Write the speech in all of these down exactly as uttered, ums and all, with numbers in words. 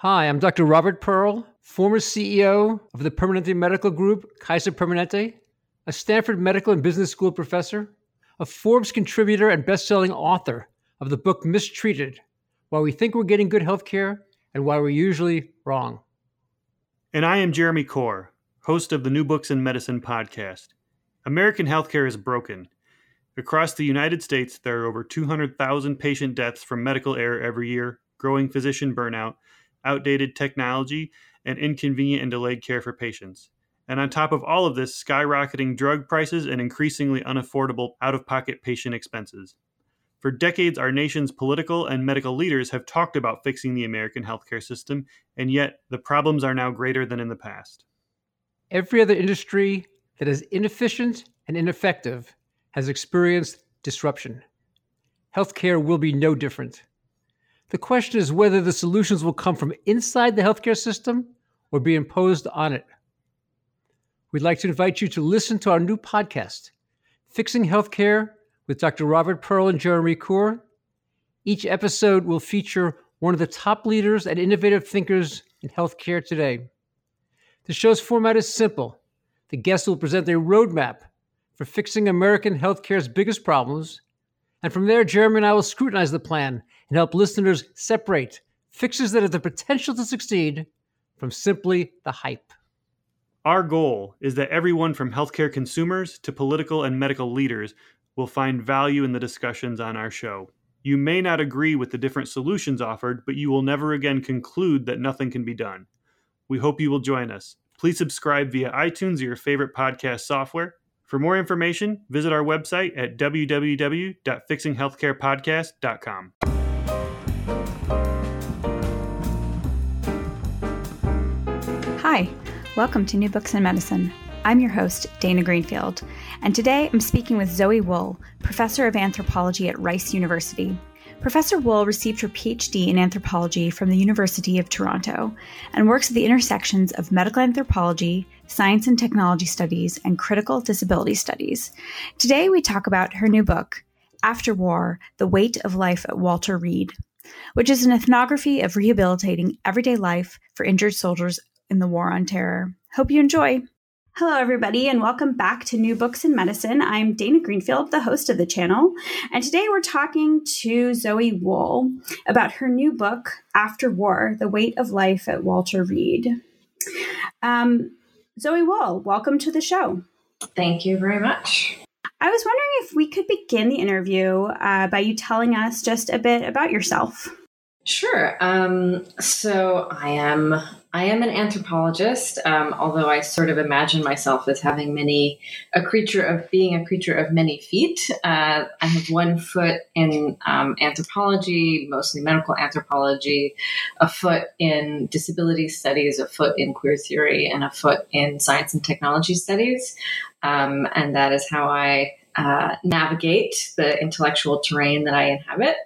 Hi, I'm Doctor Robert Pearl, former C E O of the Permanente Medical Group, Kaiser Permanente, a Stanford Medical and Business School professor, a Forbes contributor and best-selling author of the book Mistreated, Why We Think We're Getting Good Healthcare and Why We're Usually Wrong. And I am Jeremy Corr, host of the New Books in Medicine podcast. American healthcare is broken. Across the United States, there are over two hundred thousand patient deaths from medical error every year, growing physician burnout, outdated technology, and inconvenient and delayed care for patients. And on top of all of this, skyrocketing drug prices and increasingly unaffordable out-of-pocket patient expenses. For decades, our nation's political and medical leaders have talked about fixing the American healthcare system, and yet the problems are now greater than in the past. Every other industry that is inefficient and ineffective has experienced disruption. Healthcare will be no different. The question is whether the solutions will come from inside the healthcare system or be imposed on it. We'd like to invite you to listen to our new podcast, Fixing Healthcare with Doctor Robert Pearl and Jeremy Corr. Each episode will feature one of the top leaders and innovative thinkers in healthcare today. The show's format is simple. The guests will present a roadmap for fixing American healthcare's biggest problems. And from there, Jeremy and I will scrutinize the plan and help listeners separate fixes that have the potential to succeed from simply the hype. Our goal is that everyone from healthcare consumers to political and medical leaders will find value in the discussions on our show. You may not agree with the different solutions offered, but you will never again conclude that nothing can be done. We hope you will join us. Please subscribe via iTunes or your favorite podcast software. For more information, visit our website at w w w dot fixing healthcare podcast dot com. Hi, welcome to New Books in Medicine. I'm your host, Dana Greenfield, and today I'm speaking with Zoe Wool, professor of anthropology at Rice University. Professor Wool received her P H D in anthropology from the University of Toronto and works at the intersections of medical anthropology, science and technology studies, and critical disability studies. Today we talk about her new book, After War, The Weight of Life at Walter Reed, which is an ethnography of rehabilitating everyday life for injured soldiers in the War on Terror. Hope you enjoy. Hello, everybody, and welcome back to New Books in Medicine. I'm Dana Greenfield, the host of the channel, and today we're talking to Zoe Wool about her new book, After War, The Weight of Life at Walter Reed. Um, Zoe Wool, welcome to the show. Thank you very much. I was wondering if we could begin the interview uh, by you telling us just a bit about yourself. Sure. Um, so I am I am an anthropologist, um, although I sort of imagine myself as having many a creature of being a creature of many feet. Uh, I have one foot in um, anthropology, mostly medical anthropology, a foot in disability studies, a foot in queer theory, and a foot in science and technology studies. Um, and that is how I Uh, navigate the intellectual terrain that I inhabit.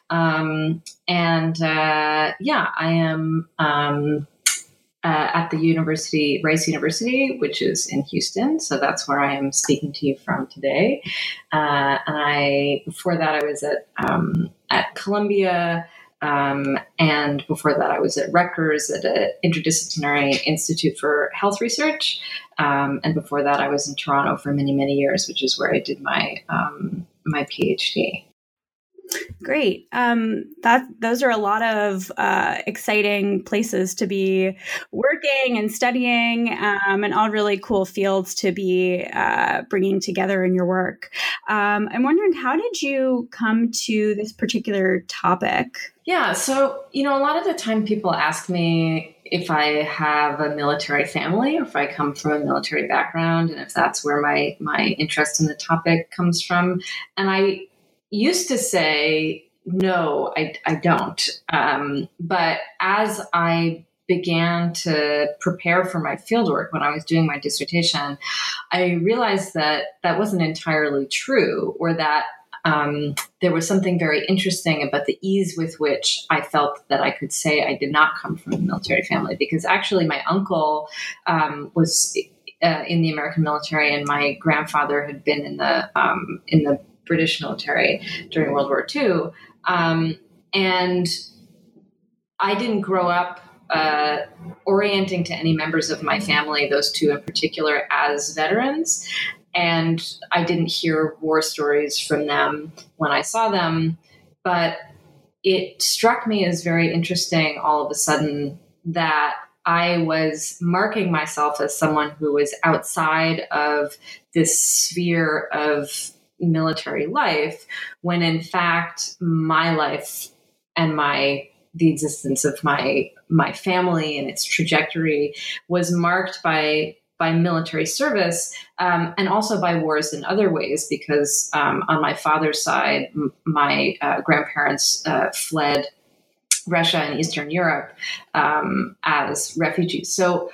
Um, and uh, yeah, I am um, uh, at the university, Rice University, which is in Houston. So that's where I am speaking to you from today. Uh, and I, before that, I was at um, at Columbia. Um, and before that, I was at Rutgers at an interdisciplinary institute for health research. Um, and before that, I was in Toronto for many, many years, which is where I did my um, my PhD. Great. Um, that those are a lot of uh, exciting places to be working and studying, um, and all really cool fields to be uh, bringing together in your work. Um, I'm wondering, how did you come to this particular topic? Yeah. So, you know, a lot of the time people ask me if I have a military family or if I come from a military background and if that's where my, my interest in the topic comes from. And I used to say, no, I, I don't. Um, but as I began to prepare for my fieldwork when I was doing my dissertation, I realized that that wasn't entirely true, or that Um, there was something very interesting about the ease with which I felt that I could say I did not come from a military family, because actually my uncle um, was uh, in the American military, and my grandfather had been in the um, in the British military during World War Two, um, and I didn't grow up uh, orienting to any members of my family, those two in particular, as veterans. And I didn't hear war stories from them when I saw them, but it struck me as very interesting all of a sudden that I was marking myself as someone who was outside of this sphere of military life, when in fact my life and my the existence of my my family and its trajectory was marked by by military service, um, and also by wars in other ways, because um, on my father's side, m- my uh, grandparents uh, fled Russia and Eastern Europe um, as refugees. So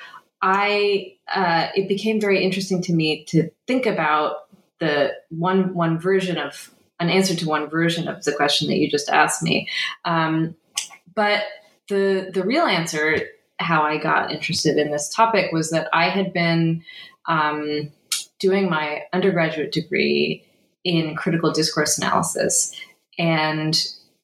I, uh, it became very interesting to me to think about the one one version of an answer to one version of the question that you just asked me. Um, but the the real answer, how I got interested in this topic, was that I had been um, doing my undergraduate degree in critical discourse analysis, and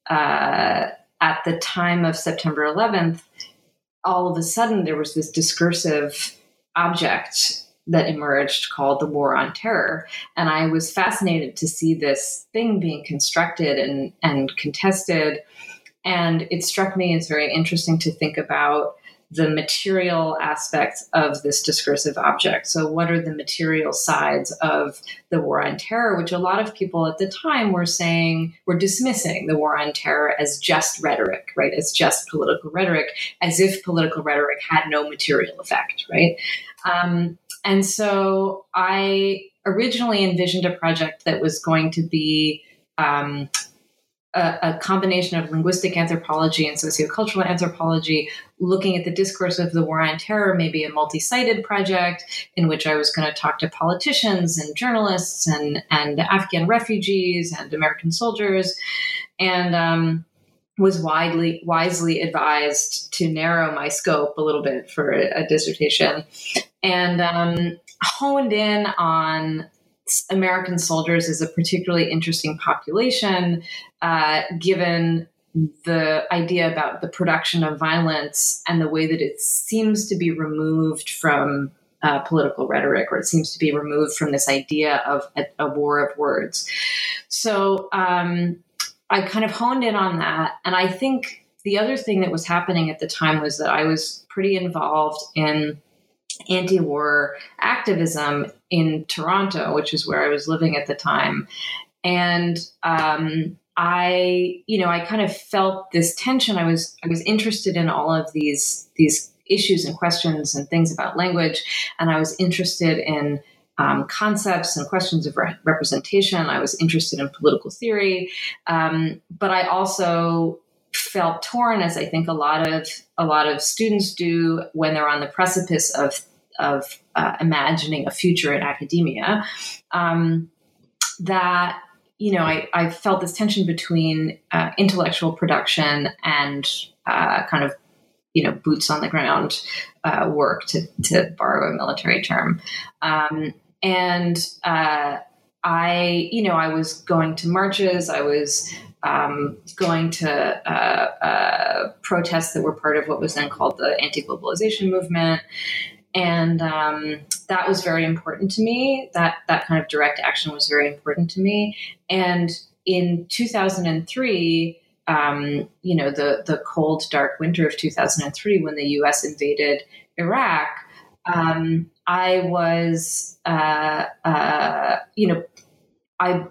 uh, at the time of September eleventh, all of a sudden there was this discursive object that emerged called the War on Terror. And I was fascinated to see this thing being constructed and, and contested. And it struck me as very interesting to think about the material aspects of this discursive object. So what are the material sides of the War on Terror, which a lot of people at the time were saying, were dismissing the War on Terror as just rhetoric, right? As just political rhetoric, as if political rhetoric had no material effect, right? Um, and so I originally envisioned a project that was going to be um, A, a combination of linguistic anthropology and sociocultural anthropology, looking at the discourse of the War on Terror, maybe a multi-sided project in which I was going to talk to politicians and journalists and, and Afghan refugees and American soldiers, and um, was widely wisely advised to narrow my scope a little bit for a, a dissertation, and um, honed in on American soldiers is a particularly interesting population, uh, given the idea about the production of violence and the way that it seems to be removed from uh, political rhetoric, or it seems to be removed from this idea of a, a war of words. So um, I kind of honed in on that. And I think the other thing that was happening at the time was that I was pretty involved in anti-war activism in Toronto, which is where I was living at the time. And um, I, you know, I kind of felt this tension. I was, I was interested in all of these, these issues and questions and things about language. And I was interested in um, concepts and questions of re- representation. I was interested in political theory. Um, but I also felt torn, as I think a lot of a lot of students do when they're on the precipice of of uh, imagining a future in academia. Um, that you know, I, I felt this tension between uh, intellectual production and uh, kind of you know boots on the ground uh, work, to to borrow a military term, um, and uh, I you know I was going to marches. I was Um, going to uh, uh, protests that were part of what was then called the anti-globalization movement. And um, that was very important to me. That that kind of direct action was very important to me. And in two thousand three, um, you know, the, the cold, dark winter of two thousand three, when the U S invaded Iraq, um, I was, uh, uh, you know, I...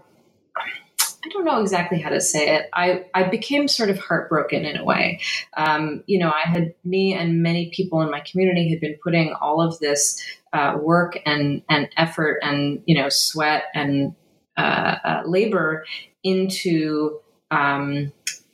I don't know exactly how to say it. I, I became sort of heartbroken in a way. Um, you know, I had, me and many people in my community had been putting all of this uh, work and, and effort and, you know, sweat and uh, uh, labor into um,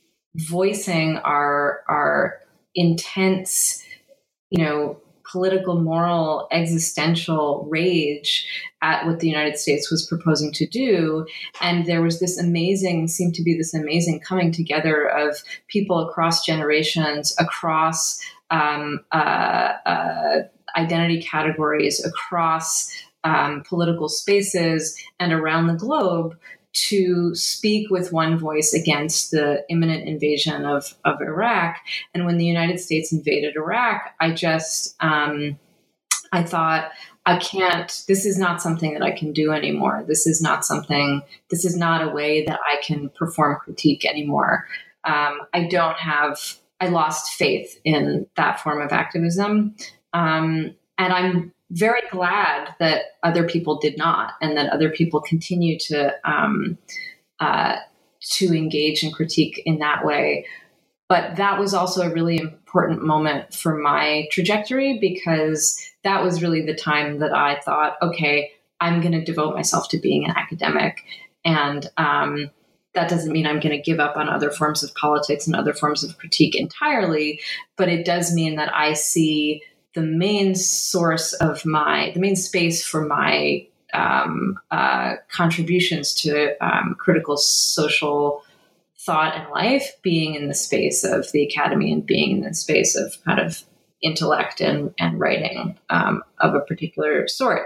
voicing our, our intense, you know, political, moral, existential rage at what the United States was proposing to do. And there was this amazing, seemed to be this amazing coming together of people across generations, across um, uh, uh, identity categories, across um, political spaces and around the globe to speak with one voice against the imminent invasion of, of Iraq. And when the United States invaded Iraq, I just, um, I thought, I can't, this is not something that I can do anymore. This is not something, this is not a way that I can perform critique anymore. Um, I don't have, I lost faith in that form of activism. Um, and I'm very glad that other people did not, and that other people continue to, um, uh, to engage in critique in that way. But that was also a really important moment for my trajectory, because that was really the time that I thought, okay, I'm going to devote myself to being an academic. And um, that doesn't mean I'm going to give up on other forms of politics and other forms of critique entirely, but it does mean that I see the main source of my, the main space for my um, uh, contributions to um, critical social thought and life being in the space of the academy, and being in the space of kind of intellect and, and writing um, of a particular sort.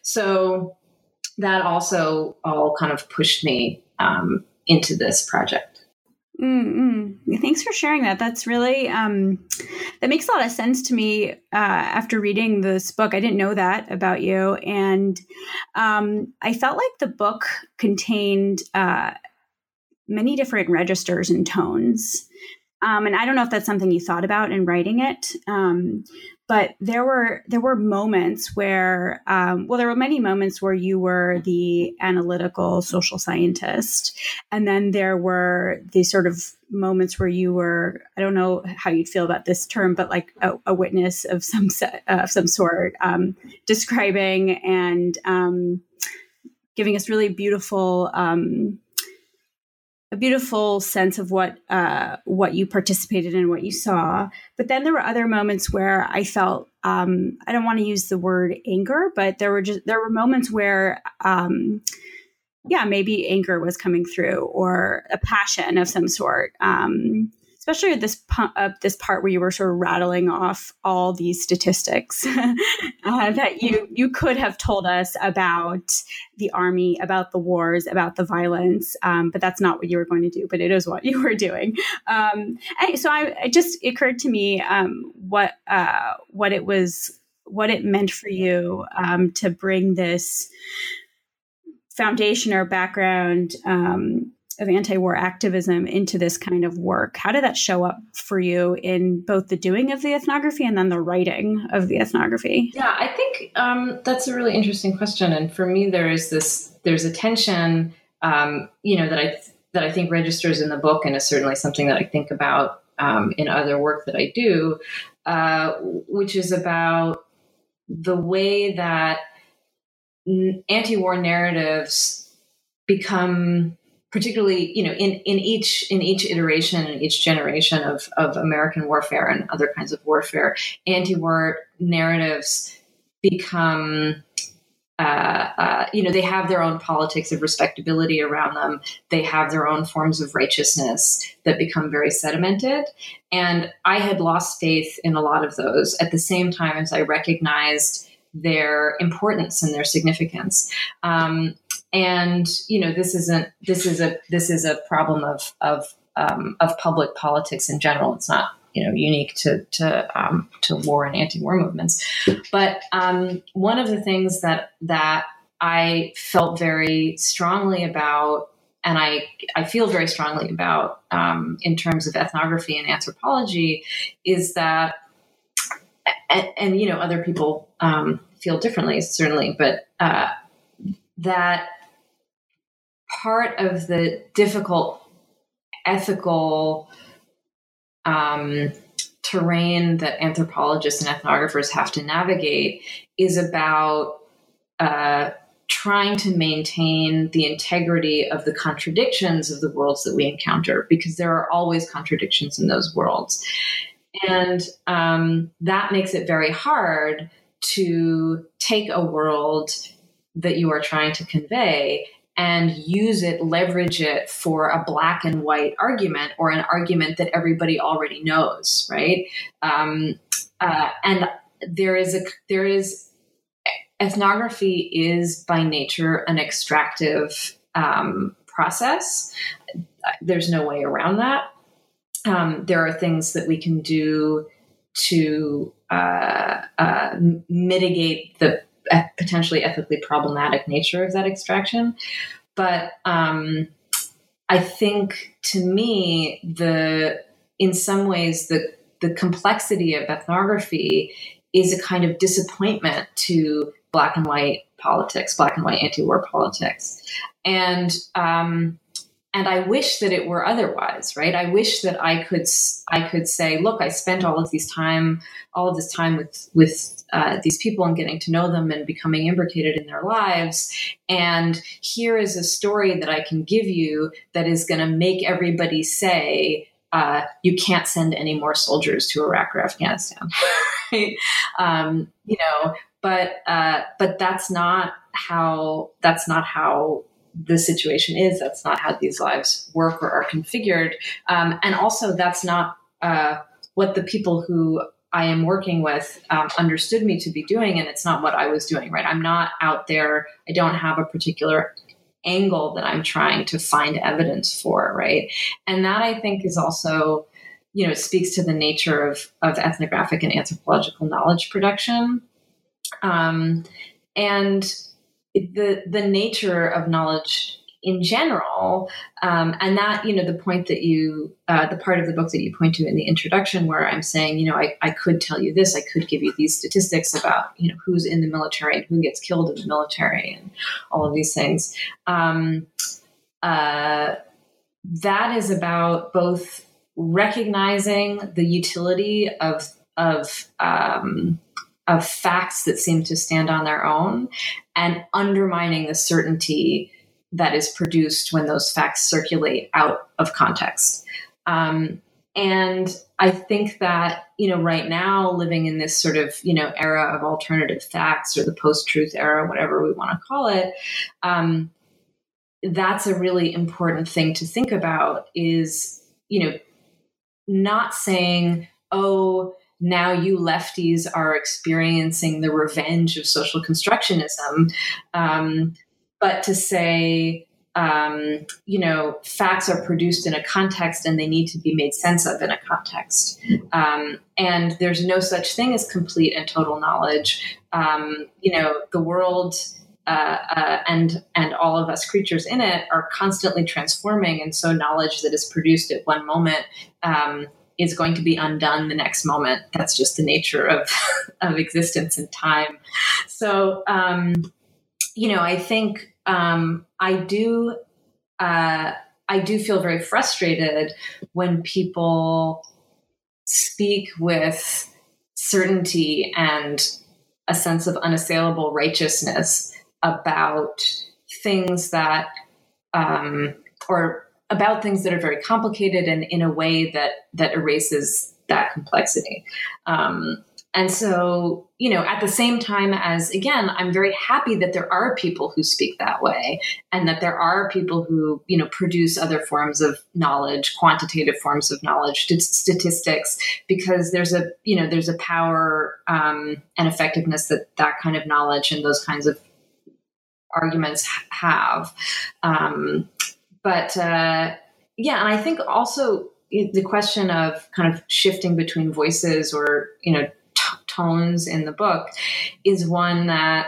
So that also all kind of pushed me um, into this project. Mm-hmm. Thanks for sharing that. That's really, um, that makes a lot of sense to me uh, after reading this book. I didn't know that about you. And um, I felt like the book contained uh, many different registers and tones. Um, and I don't know if that's something you thought about in writing it. Um, but there were there were moments where, um, well, there were many moments where you were the analytical social scientist. And then there were these sort of moments where you were, I don't know how you'd feel about this term, but like a, a witness of some, uh, of some sort, um, describing and um, giving us really beautiful um a beautiful sense of what uh, what you participated in, what you saw. But then there were other moments where I felt, um, I don't want to use the word anger, but there were just, there were moments where, um, yeah, maybe anger was coming through, or a passion of some sort. Um, especially at this, uh, this part where you were sort of rattling off all these statistics uh, that you, you could have told us about the army, about the wars, about the violence. Um, but that's not what you were going to do, but it is what you were doing. Um, and so I, it just occurred to me um, what, uh, what it was, what it meant for you um, to bring this foundation or background um, of anti-war activism into this kind of work. How did that show up for you in both the doing of the ethnography and then the writing of the ethnography? Yeah, I think um, that's a really interesting question. And for me, there is this, there's a tension, um, you know, that I, that I think registers in the book, and is certainly something that I think about um, in other work that I do, uh, which is about the way that anti-war narratives become, particularly, you know, in, in each in each iteration, in each generation of, of American warfare and other kinds of warfare, anti-war narratives become, uh, uh, you know, they have their own politics of respectability around them. They have their own forms of righteousness that become very sedimented. And I had lost faith in a lot of those at the same time as I recognized their importance and their significance. Um, And, you know, this isn't, this is a, this is a problem of, of, um, of public politics in general. It's not, you know, unique to, to, um, to war and anti-war movements. But, um, one of the things that, that I felt very strongly about, and I, I feel very strongly about, um, in terms of ethnography and anthropology, is that, and, and you know, other people, um, feel differently, certainly, but, uh, that part of the difficult ethical um, terrain that anthropologists and ethnographers have to navigate is about uh, trying to maintain the integrity of the contradictions of the worlds that we encounter, because there are always contradictions in those worlds. And um, that makes it very hard to take a world that you are trying to convey and use it, leverage it for a black and white argument, or an argument that everybody already knows, right? Um, uh, and there is a, there is, ethnography is by nature an extractive um, process. There's no way around that. Um, there are things that we can do to uh, uh, mitigate the potentially ethically problematic nature of that extraction. But um, I think, to me, the in some ways, the, the complexity of ethnography is a kind of disappointment to black and white politics, black and white anti-war politics. And um, And I wish that it were otherwise, right? I wish that I could, I could say, look, I spent all of these time, all of this time with, with uh, these people and getting to know them and becoming imbricated in their lives. And here is a story that I can give you that is going to make everybody say, uh, you can't send any more soldiers to Iraq or Afghanistan, right? Um, you know, but, uh, but that's not how, that's not how the situation is. That's not how these lives work or are configured. Um, and also that's not uh, what the people who I am working with um, understood me to be doing. And it's not what I was doing, right? I'm not out there. I don't have a particular angle that I'm trying to find evidence for, right? And that, I think, is also, you know, it speaks to the nature of, of ethnographic and anthropological knowledge production. Um, and the the nature of knowledge in general, um, and that, you know, the point that you, uh, the part of the book that you point to in the introduction, where I'm saying, you know, I, I could tell you this, I could give you these statistics about, you know, who's in the military and who gets killed in the military and all of these things. Um, uh, that is about both recognizing the utility of of um, of facts that seem to stand on their own, and undermining the certainty that is produced when those facts circulate out of context. Um, and I think that, you know, right now, living in this sort of, you know, era of alternative facts, or the post-truth era, whatever we want to call it, um, that's a really important thing to think about, is, you know, not saying, oh, now you lefties are experiencing the revenge of social constructionism, um, but to say, um, you know, facts are produced in a context and they need to be made sense of in a context. Um, and there's no such thing as complete and total knowledge. Um, you know, the world uh, uh, and and all of us creatures in it are constantly transforming, and so knowledge that is produced at one moment um, is going to be undone the next moment. That's just the nature of, of existence and time. So, um, you know, I think um, I do, uh, I do feel very frustrated when people speak with certainty and a sense of unassailable righteousness about things that, um, or about things that are very complicated, and in a way that that erases that complexity. Um, and so, you know, at the same time as, again, I'm very happy that there are people who speak that way, and that there are people who, you know, produce other forms of knowledge, quantitative forms of knowledge, st- statistics, because there's a, you know, there's a power um, and effectiveness that that kind of knowledge and those kinds of arguments have. Um, But uh, yeah, and I think also the question of kind of shifting between voices, or, you know, t- tones in the book, is one that,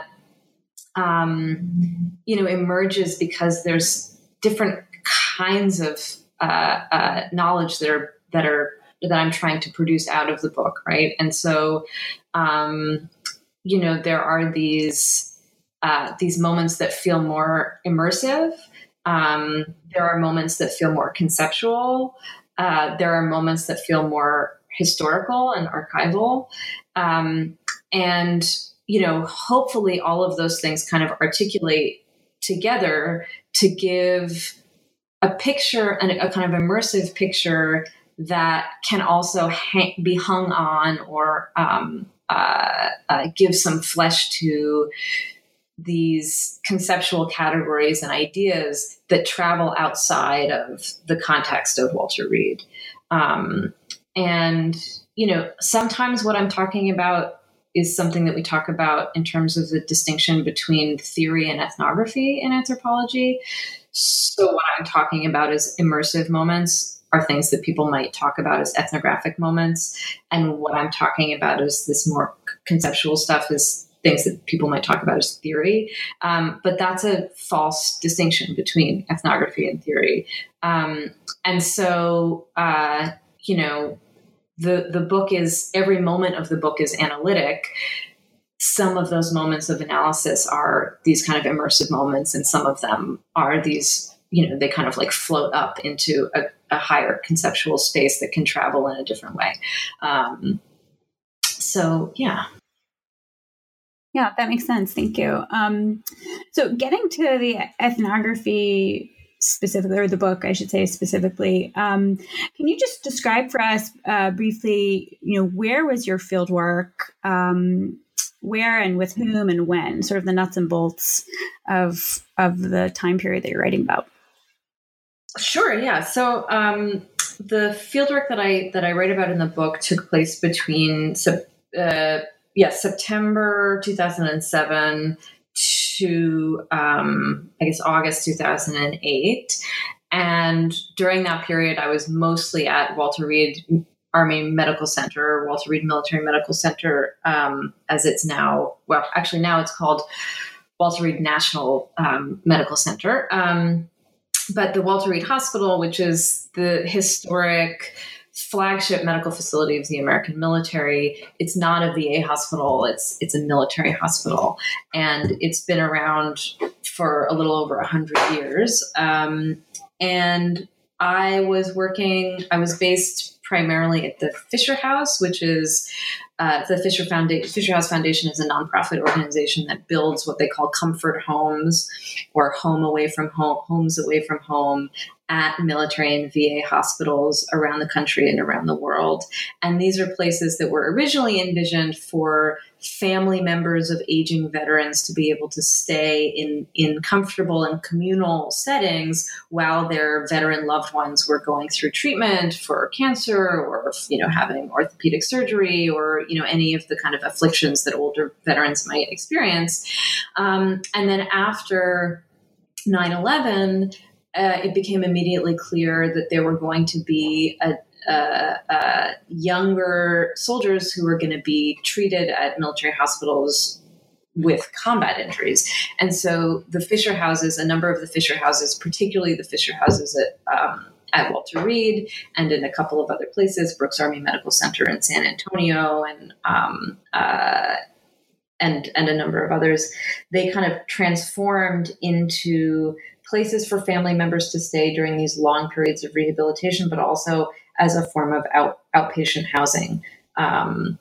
um, you know, emerges because there's different kinds of uh, uh, knowledge that are that are that I'm trying to produce out of the book, right? And so, um, you know, there are these uh, these moments that feel more immersive. Um, there are moments that feel more conceptual. Uh, there are moments that feel more historical and archival. Um, and, you know, hopefully all of those things kind of articulate together to give a picture, and a kind of immersive picture that can also hang, be hung on, or um, uh, uh, give some flesh to these conceptual categories and ideas that travel outside of the context of Walter Reed. Um, and, you know, sometimes what I'm talking about is something that we talk about in terms of the distinction between theory and ethnography in anthropology. So what I'm talking about is immersive moments are things that people might talk about as ethnographic moments. And what I'm talking about is this more conceptual stuff is things that people might talk about as theory. Um, but that's a false distinction between ethnography and theory. Um, and so, uh, you know, the, the book is, every moment of the book is analytic. Some of those moments of analysis are these kind of immersive moments, and some of them are these, you know, they kind of like float up into a, a higher conceptual space that can travel in a different way. Um, so, yeah. Yeah, that makes sense. Thank you. Um, so getting to the ethnography specifically, or the book, I should say specifically, um, can you just describe for us uh, briefly, you know, where was your field work, um, where and with whom and when, sort of the nuts and bolts of of the time period that you're writing about? Sure. Yeah. So um, the fieldwork that I that I write about in the book took place between uh, yeah September two thousand seven to um, I guess August two thousand eight, and during that period, I was mostly at Walter Reed Army Medical Center, Walter Reed Military Medical Center, um, as it's now. Well, actually, now it's called Walter Reed National um, Medical Center. Um, But the Walter Reed Hospital, which is the historic flagship medical facility of the American military, it's not a V A hospital. It's it's a military hospital, and it's been around for a little over a hundred years. Um, and I was working. I was based primarily at the Fisher House, which is uh, the Fisher Foundation. Fisher House Foundation is a nonprofit organization that builds what they call comfort homes, or home away from home, homes away from home at military and V A hospitals around the country and around the world. And these are places that were originally envisioned for family members of aging veterans to be able to stay in, in comfortable and communal settings while their veteran loved ones were going through treatment for cancer, or, you know, having orthopedic surgery, or, you know, any of the kind of afflictions that older veterans might experience. Um, and then after nine eleven, Uh, it became immediately clear that there were going to be a, a, a younger soldiers who were going to be treated at military hospitals with combat injuries. And so the Fisher houses, a number of the Fisher houses, particularly the Fisher houses at, um, at Walter Reed and in a couple of other places, Brooks Army Medical Center in San Antonio, and um, uh, and and a number of others, they kind of transformed into places for family members to stay during these long periods of rehabilitation, but also as a form of out, outpatient housing. Um,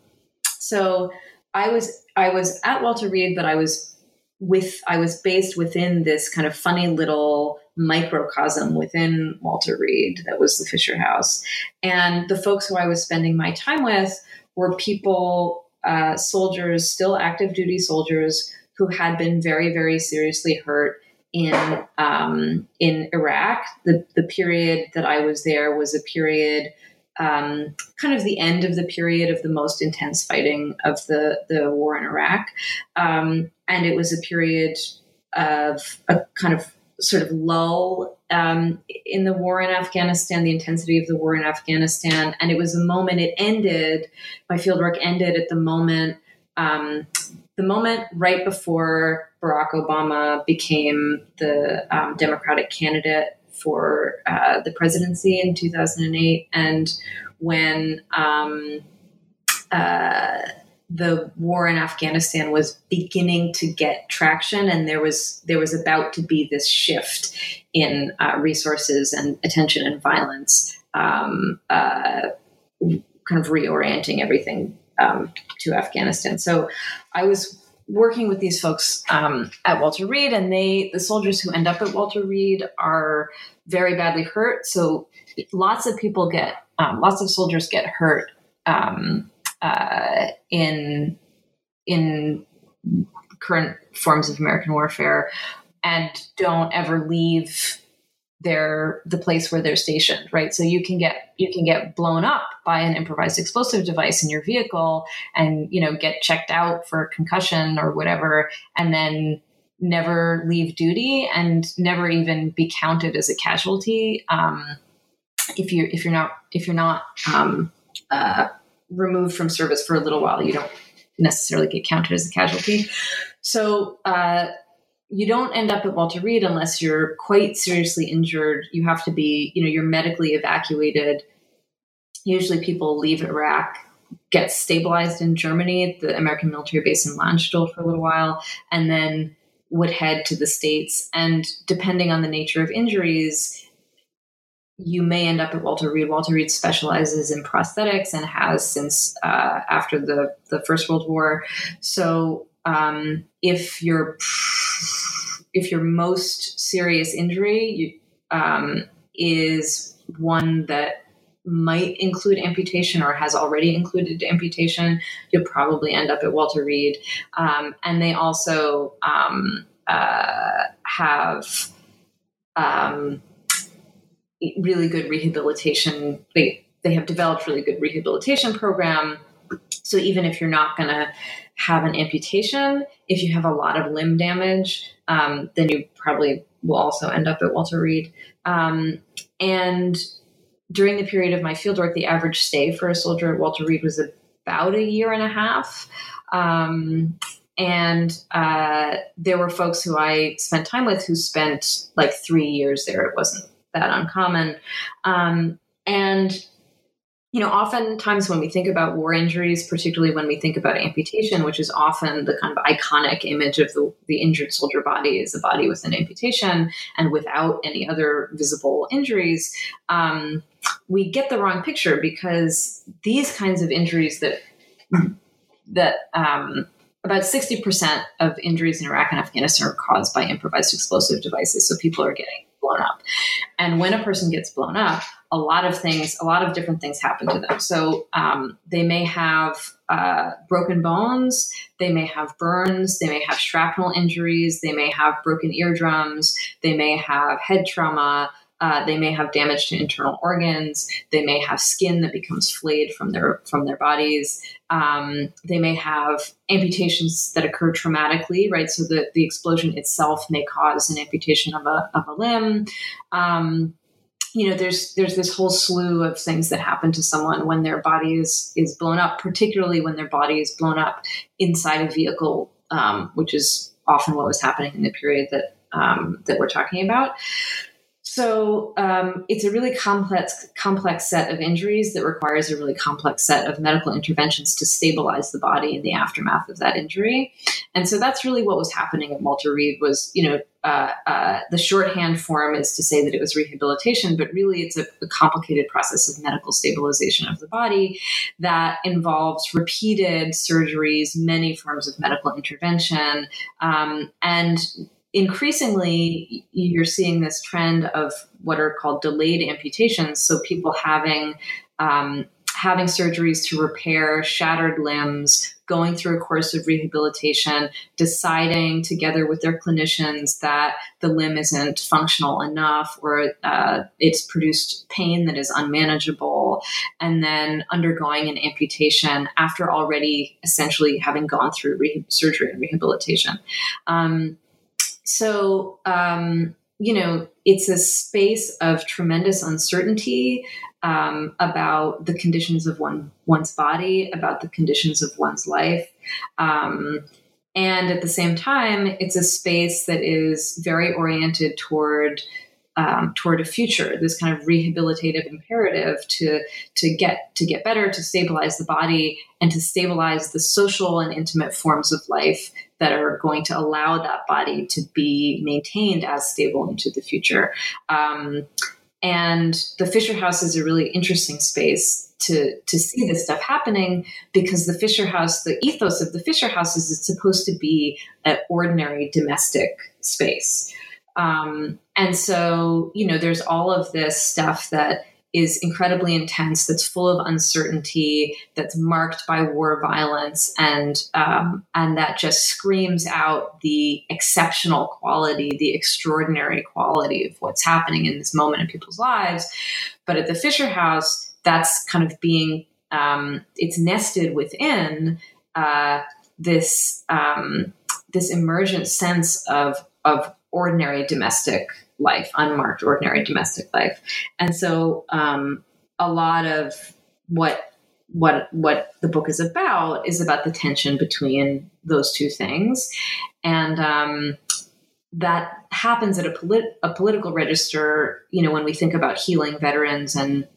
so I was I was at Walter Reed, but I was with I was based within this kind of funny little microcosm within Walter Reed that was the Fisher House, and the folks who I was spending my time with were people. Uh, soldiers, still active duty soldiers, who had been very, very seriously hurt in um, in Iraq. The the period that I was there was a period, um, kind of the end of the period of the most intense fighting of the, the war in Iraq. Um, and it was a period of a kind of sort of lull um, in the war in Afghanistan, the intensity of the war in Afghanistan. And it was a moment, it ended, my fieldwork ended at the moment, um, the moment right before Barack Obama became the um, Democratic candidate for uh, the presidency in two thousand eight. And when um, uh, the war in Afghanistan was beginning to get traction, and there was there was about to be this shift in uh, resources and attention and violence, um, uh, kind of reorienting everything um, to Afghanistan. So I was working with these folks um, at Walter Reed, and they the soldiers who end up at Walter Reed are very badly hurt. So lots of people get um, lots of soldiers get hurt. Um, Uh, in in current forms of American warfare, and don't ever leave their the place where they're stationed, right? So you can get you can get blown up by an improvised explosive device in your vehicle, and you know get checked out for concussion or whatever, and then never leave duty and never even be counted as a casualty um, if you if you're not if you're not um, uh, removed from service for a little while. You don't necessarily get counted as a casualty. So. Uh, You don't end up at Walter Reed unless you're quite seriously injured. You have to be, you know, you're medically evacuated. Usually people leave Iraq, get stabilized in Germany at the American military base in Landstuhl for a little while, and then would head to the States. And depending on the nature of injuries, you may end up at Walter Reed. Walter Reed specializes in prosthetics and has since uh, after the, the First World War. So um, if you're if your most serious injury you, um, is one that might include amputation or has already included amputation, you'll probably end up at Walter Reed. Um, and they also um, uh, have um, really good rehabilitation. They, they have developed really good rehabilitation program. So even if you're not going to have an amputation, if you have a lot of limb damage, um, then you probably will also end up at Walter Reed. Um, and during the period of my fieldwork, the average stay for a soldier at Walter Reed was about a year and a half. Um, and uh, there were folks who I spent time with who spent like three years there. It wasn't that uncommon. Um, and You know, oftentimes when we think about war injuries, particularly when we think about amputation, which is often the kind of iconic image of the, the injured soldier body is a body with an amputation and without any other visible injuries, um, we get the wrong picture because these kinds of injuries that, that um, about sixty percent of injuries in Iraq and Afghanistan are caused by improvised explosive devices. So people are getting blown up. And when a person gets blown up, a lot of things, a lot of different things happen to them. So um, they may have uh, broken bones, they may have burns, they may have shrapnel injuries, they may have broken eardrums, they may have head trauma, uh, they may have damage to internal organs, they may have skin that becomes flayed from their from their bodies. Um, they may have amputations that occur traumatically, right? So the, the explosion itself may cause an amputation of a of a limb. Um, You know, there's there's this whole slew of things that happen to someone when their body is is blown up, particularly when their body is blown up inside a vehicle, um, which is often what was happening in the period that um, that we're talking about. So um, it's a really complex complex set of injuries that requires a really complex set of medical interventions to stabilize the body in the aftermath of that injury. And so that's really what was happening at Walter Reed was, you know, uh, uh, the shorthand form is to say that it was rehabilitation, but really it's a, a complicated process of medical stabilization of the body that involves repeated surgeries, many forms of medical intervention, um, and increasingly, you're seeing this trend of what are called delayed amputations. So people having um, having surgeries to repair shattered limbs, going through a course of rehabilitation, deciding together with their clinicians that the limb isn't functional enough or uh, it's produced pain that is unmanageable, and then undergoing an amputation after already essentially having gone through re- surgery and rehabilitation. Um, So, um, you know, it's a space of tremendous uncertainty um, about the conditions of one one's body, about the conditions of one's life. Um, and at the same time, it's a space that is very oriented toward um, toward a future, this kind of rehabilitative imperative to to get to get better, to stabilize the body, and to stabilize the social and intimate forms of life that are going to allow that body to be maintained as stable into the future. Um, and the Fisher House is a really interesting space to, to see this stuff happening, because the Fisher House, the ethos of the Fisher House is it's supposed to be an ordinary domestic space. Um, and so, you know, there's all of this stuff that is incredibly intense, that's full of uncertainty, that's marked by war violence, and um, and that just screams out the exceptional quality, the extraordinary quality of what's happening in this moment in people's lives. But at the Fisher House, that's kind of being, um, it's nested within uh, this um, this emergent sense of of ordinary domestic life, unmarked ordinary domestic life. And so um, a lot of what what what the book is about is about the tension between those two things. And um, that happens at a, polit- a political register, you know, when we think about healing veterans. And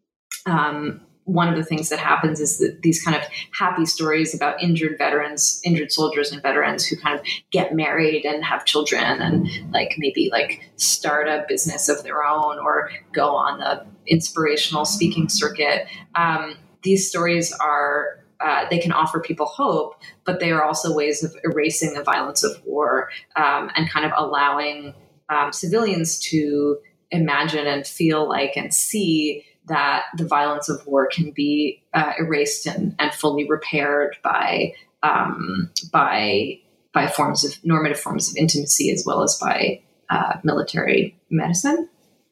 um, one of the things that happens is that these kind of happy stories about injured veterans, injured soldiers and veterans who kind of get married and have children and like maybe like start a business of their own or go on the inspirational speaking circuit. Um, these stories are, uh, they can offer people hope, but they are also ways of erasing the violence of war um, and kind of allowing um, civilians to imagine and feel like and see that the violence of war can be uh, erased and, and fully repaired by um, by by forms of normative forms of intimacy as well as by uh, military medicine.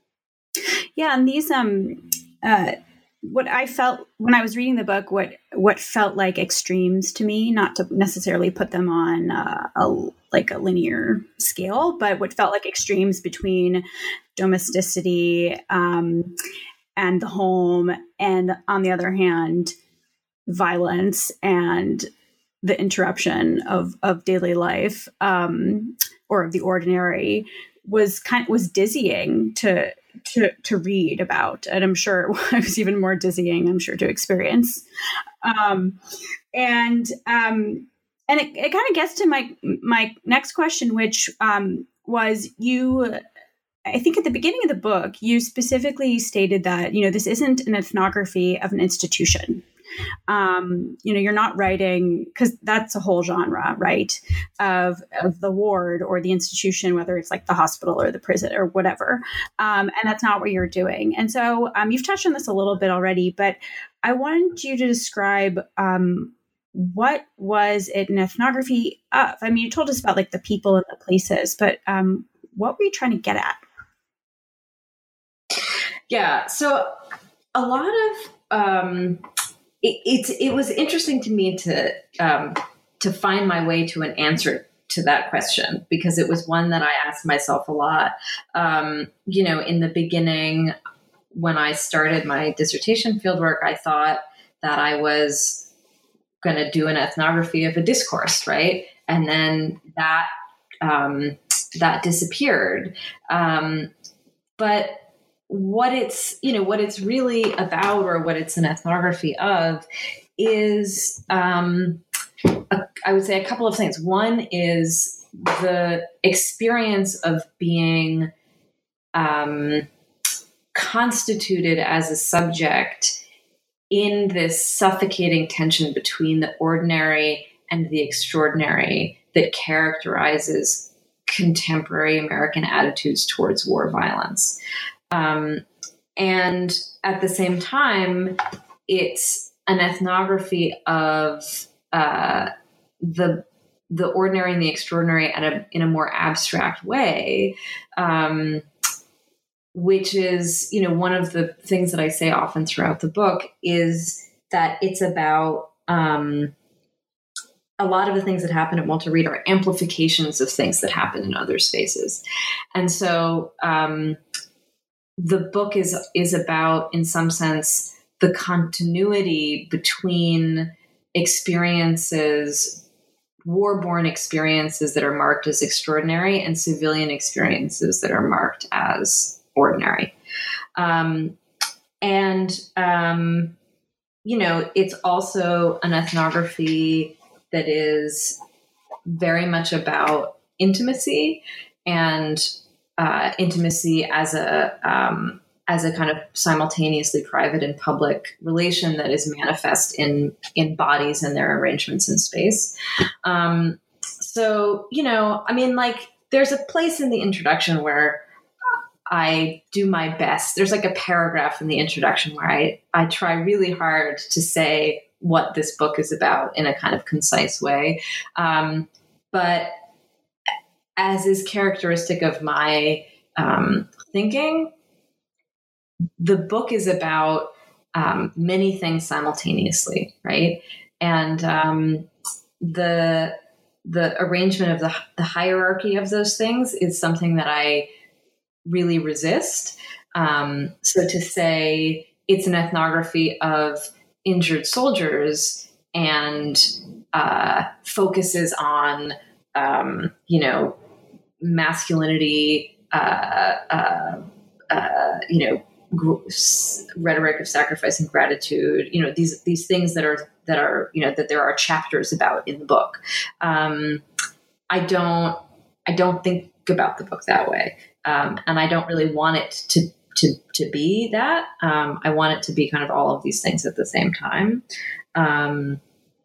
Yeah, and these um, uh, what I felt when I was reading the book, what what felt like extremes to me, not to necessarily put them on uh, a like a linear scale, but what felt like extremes between domesticity. Um, and the home, and on the other hand, violence and the interruption of, of daily life um, or of the ordinary was kind was dizzying to to to read about, and I'm sure it was even more dizzying, I'm sure, to experience. Um, and um, and it, it kind of gets to my my next question, which um, was you. I think at the beginning of the book, you specifically stated that, you know, this isn't an ethnography of an institution. Um, you know, you're not writing, because that's a whole genre, right, of of the ward or the institution, whether it's like the hospital or the prison or whatever. Um, and that's not what you're doing. And so um, you've touched on this a little bit already, but I wanted you to describe um, what was it an ethnography of? I mean, you told us about like the people and the places, but um, what were you trying to get at? Yeah, so a lot of um, it, it's it was interesting to me to um, to find my way to an answer to that question, because it was one that I asked myself a lot. Um, you know, in the beginning, when I started my dissertation fieldwork, I thought that I was going to do an ethnography of a discourse, right? And then that um, that disappeared. Um, but what it's, you know, what it's really about, or what it's an ethnography of, is, um, a, I would say a couple of things. One is the experience of being um, constituted as a subject in this suffocating tension between the ordinary and the extraordinary that characterizes contemporary American attitudes towards war violence. Um, and at the same time, it's an ethnography of uh, the the ordinary and the extraordinary at a, in a more abstract way, um, which is, you know, one of the things that I say often throughout the book is that it's about um, a lot of the things that happen at Walter Reed are amplifications of things that happen in other spaces. And so um, the book is is about, in some sense, the continuity between experiences, war-born experiences that are marked as extraordinary, and civilian experiences that are marked as ordinary. Um, and, um, you know, it's also an ethnography that is very much about intimacy, and uh, intimacy as a um, as a kind of simultaneously private and public relation that is manifest in in bodies and their arrangements in space. Um, so, you know, I mean, like, there's a place in the introduction where I do my best. There's like a paragraph in the introduction where I, I try really hard to say what this book is about in a kind of concise way. Um, but as is characteristic of my um, thinking, the book is about um, many things simultaneously, right? And um, the the arrangement of the, the hierarchy of those things is something that I really resist. Um, so to say it's an ethnography of injured soldiers and uh, focuses on, um, you know, masculinity, uh, uh, uh, you know, rhetoric of sacrifice and gratitude, you know, these these things that are that are you know that there are chapters about in the book. Um, I don't I don't think about the book that way, um, and I don't really want it to to to be that. Um, I want it to be kind of all of these things at the same time. Um,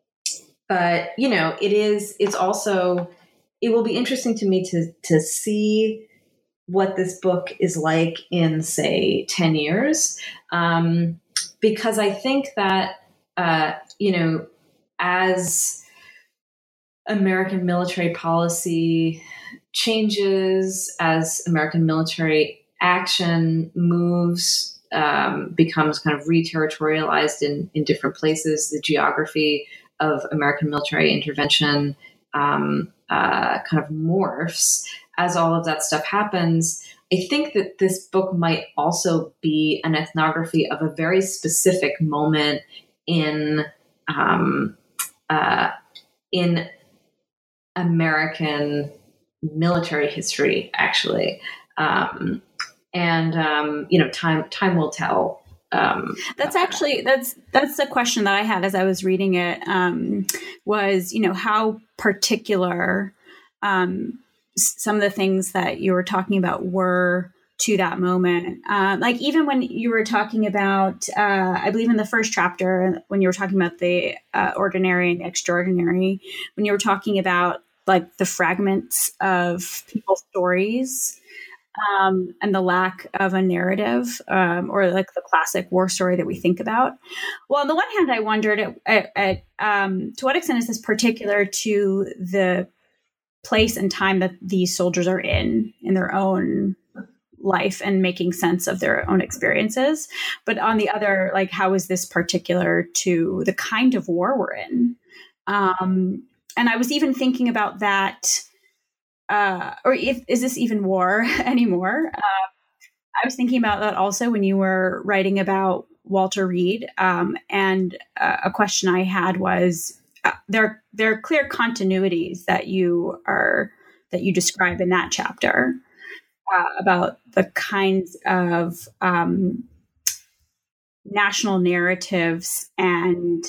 but you know, it is. It's also. It will be interesting to me to to see what this book is like in, say, ten years, um, because I think that, uh, you know, as American military policy changes, as American military action moves, um, becomes kind of re-territorialized in, in different places, the geography of American military intervention um, uh, kind of morphs. As all of that stuff happens, I think that this book might also be an ethnography of a very specific moment in um, uh, in American military history, actually, um, and um, you know, time time will tell. Um, that's actually that's that's the question that I had as I was reading it. Um, was you know how particular. Um, some of the things that you were talking about were to that moment. Uh, like even when you were talking about, uh, I believe in the first chapter, when you were talking about the uh, ordinary and extraordinary, when you were talking about like the fragments of people's stories um, and the lack of a narrative um, or like the classic war story that we think about. Well, on the one hand, I wondered at, at, at, um, to what extent is this particular to the place and time that these soldiers are in, in their own life and making sense of their own experiences. But on the other, like, how is this particular to the kind of war we're in? Um, and I was even thinking about that, uh, or if, is this even war anymore? Uh, I was thinking about that also when you were writing about Walter Reed. Um, and uh, a question I had was, Uh, there, there are clear continuities that you are that you describe in that chapter uh, about the kinds of um, national narratives and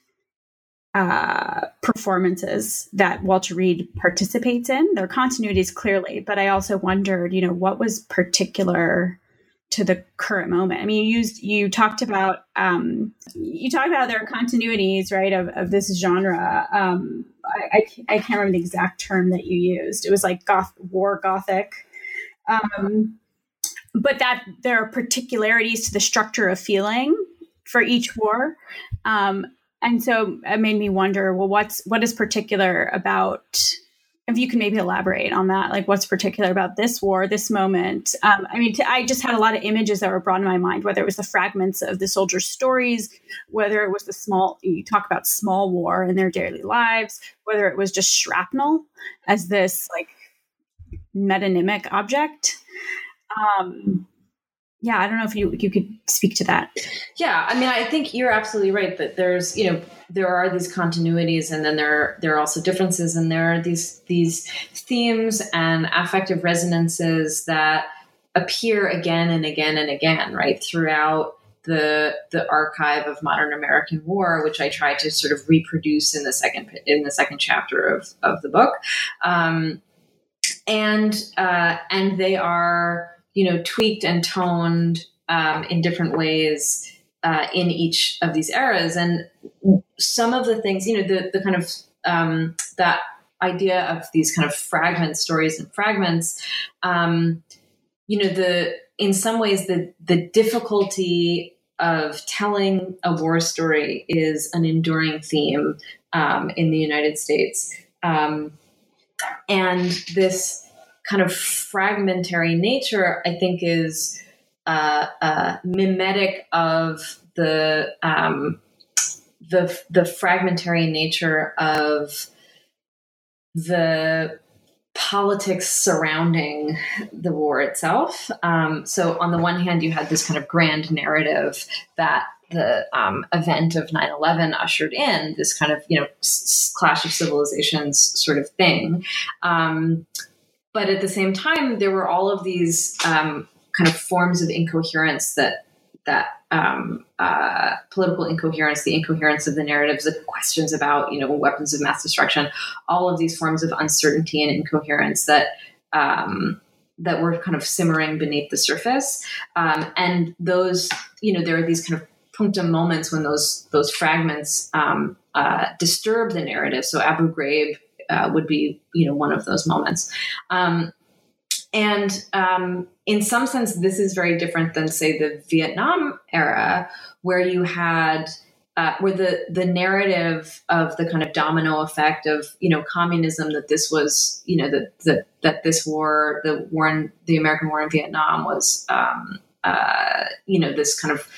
uh, performances that Walter Reed participates in. There are continuities clearly, but I also wondered, you know, what was particular to the current moment. I mean, you used, you talked about, um, you talked about there are continuities, right, of, of this genre. Um, I, I, I can't remember the exact term that you used. It was like goth, war gothic. Um, but that there are particularities to the structure of feeling for each war. Um, and so it made me wonder, well, what's, what is particular about, if you can maybe elaborate on that, like what's particular about this war, this moment. Um, I mean, t- I just had a lot of images that were brought in my mind, whether it was the fragments of the soldiers' stories, whether it was the small, you talk about small war in their daily lives, whether it was just shrapnel as this like metonymic object. Um, yeah, I don't know if you you could speak to that. Yeah, I mean, I think you're absolutely right that there's, you know, there are these continuities, and then there there are also differences, and there are these these themes and affective resonances that appear again and again and again, right, throughout the the archive of modern American war, which I try to sort of reproduce in the second in the second chapter of of the book, um, and uh, and they are, you know, tweaked and toned um, in different ways uh, in each of these eras. And some of the things, you know, the, the kind of, um, that idea of these kind of fragment stories and fragments, um, you know, the in some ways the the difficulty of telling a war story is an enduring theme um, in the United States, um, and this kind of fragmentary nature, I think, is uh, uh, mimetic of the um, the the fragmentary nature of the politics surrounding the war itself. Um, so on the one hand, you had this kind of grand narrative that the um, event of nine eleven ushered in, this kind of, you know, s- clash of civilizations sort of thing. Um, but at the same time, there were all of these um, kind of forms of incoherence that that um, uh, political incoherence, the incoherence of the narratives, the questions about, you know, weapons of mass destruction, all of these forms of uncertainty and incoherence that um, that were kind of simmering beneath the surface. Um, and those, you know, there are these kind of punctum moments when those those fragments um, uh, disturb the narrative. So Abu Ghraib uh, would be, you know, one of those moments. Um, And um, in some sense, this is very different than, say, the Vietnam era, where you had, uh, where the the narrative of the kind of domino effect of, you know, communism, that this was, you know, that that that this war, the war in the American war in Vietnam was, um, uh, you know, this kind of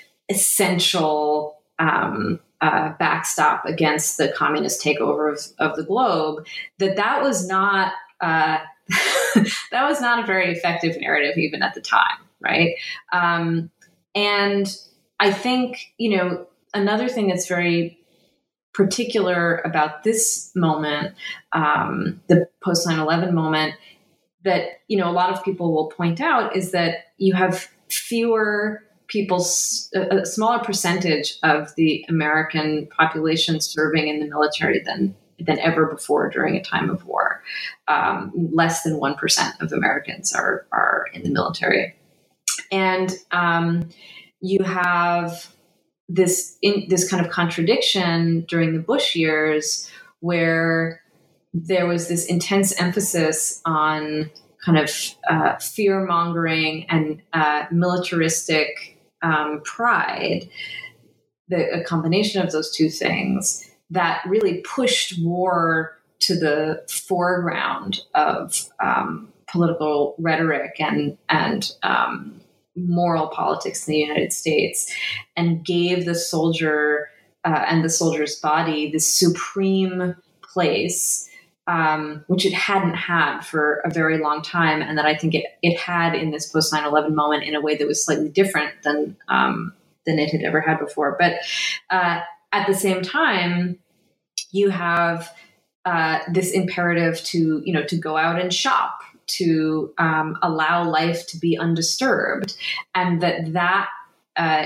essential um, uh, backstop against the communist takeover of, of the globe. That that was not. Uh, that was not a very effective narrative even at the time, right? Um, and I think, you know, another thing that's very particular about this moment, um, the post nine eleven moment, that, you know, a lot of people will point out is that you have fewer people, a, a smaller percentage of the American population serving in the military than than ever before during a time of war. Um, less than one percent of Americans are, are in the military. And um, you have this, in, this kind of contradiction during the Bush years, where there was this intense emphasis on kind of uh, fear-mongering and uh, militaristic um, pride, the, a combination of those two things, that really pushed war to the foreground of um, political rhetoric and and um, moral politics in the United States, and gave the soldier uh, and the soldier's body this supreme place, um, which it hadn't had for a very long time, and that I think it it had in this post nine eleven moment in a way that was slightly different than um, than it had ever had before. But uh, at the same time, you have uh, this imperative to, you know, to go out and shop, to um, allow life to be undisturbed, and that that uh,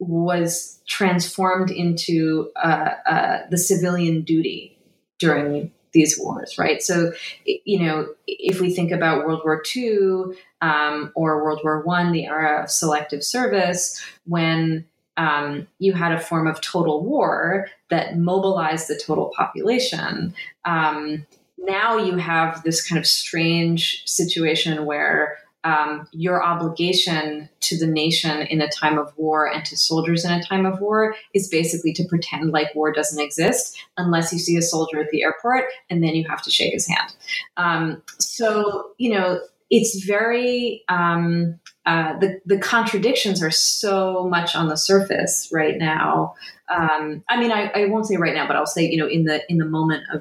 was transformed into uh, uh, the civilian duty during these wars, right? So, you know, if we think about World War Two um, or World War One, the era of selective service, when Um, you had a form of total war that mobilized the total population. Um, now you have this kind of strange situation where um, your obligation to the nation in a time of war and to soldiers in a time of war is basically to pretend like war doesn't exist unless you see a soldier at the airport, and then you have to shake his hand. Um, so, you know, it's very... Um, Uh, the, the contradictions are so much on the surface right now. Um, I mean, I, I won't say right now, but I'll say, you know, in the in the moment of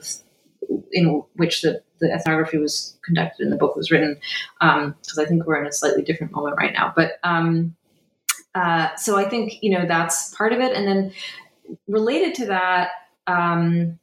in which the, the ethnography was conducted and the book was written, because um, I think we're in a slightly different moment right now. But um, uh, so I think, you know, that's part of it. And then related to that, um,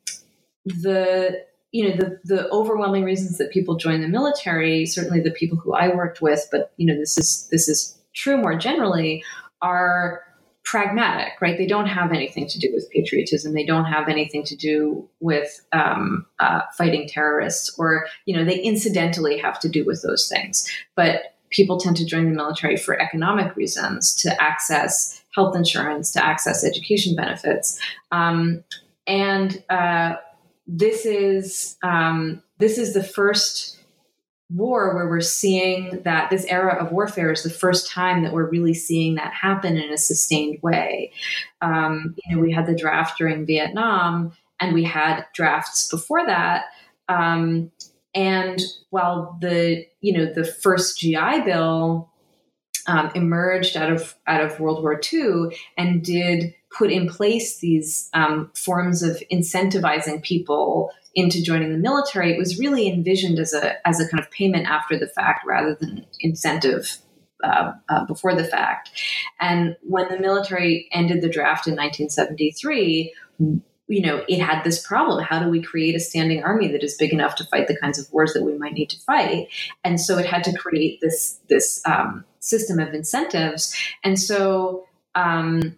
the you know, the, the overwhelming reasons that people join the military, certainly the people who I worked with, but, you know, this is, this is true more generally, are pragmatic, right? They don't have anything to do with patriotism. They don't have anything to do with um, uh, fighting terrorists, or, you know, they incidentally have to do with those things. But people tend to join the military for economic reasons, to access health insurance, to access education benefits. Um, and, uh, This is um, this is the first war where we're seeing that this era of warfare is the first time that we're really seeing that happen in a sustained way. Um, you know, we had the draft during Vietnam, and we had drafts before that. Um, and while the, you know, the first G I Bill um, emerged out of out of World War Two and did put in place these um, forms of incentivizing people into joining the military, it was really envisioned as a as a kind of payment after the fact rather than incentive uh, uh, before the fact. And when the military ended the draft in nineteen seventy-three, you know, it had this problem. How do we create a standing army that is big enough to fight the kinds of wars that we might need to fight? And so it had to create this this um, system of incentives. And so um,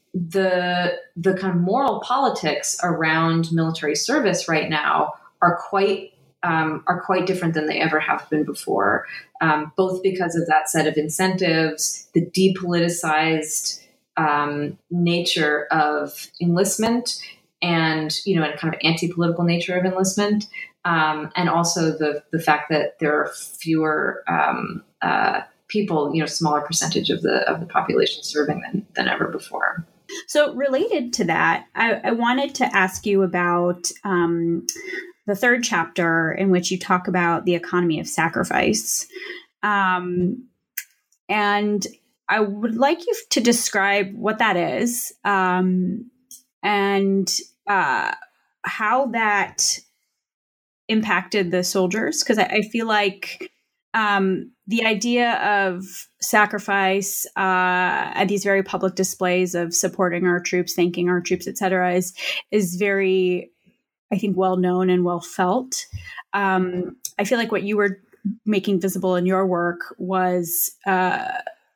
the the kind of moral politics around military service right now are quite um, are quite different than they ever have been before, um, both because of that set of incentives, the depoliticized um, nature of enlistment, and you know, and kind of anti-political nature of enlistment, um, and also the the fact that there are fewer um, uh, people, you know, smaller percentage of the of the population serving than than ever before. So related to that, I, I wanted to ask you about um, the third chapter in which you talk about the economy of sacrifice. Um, and I would like you to describe what that is um, and uh, how that impacted the soldiers. Because I, I feel like um, the idea of sacrifice uh, and these very public displays of supporting our troops, thanking our troops, et cetera, is is very, I think, well known and well felt. Um, I feel like what you were making visible in your work was uh,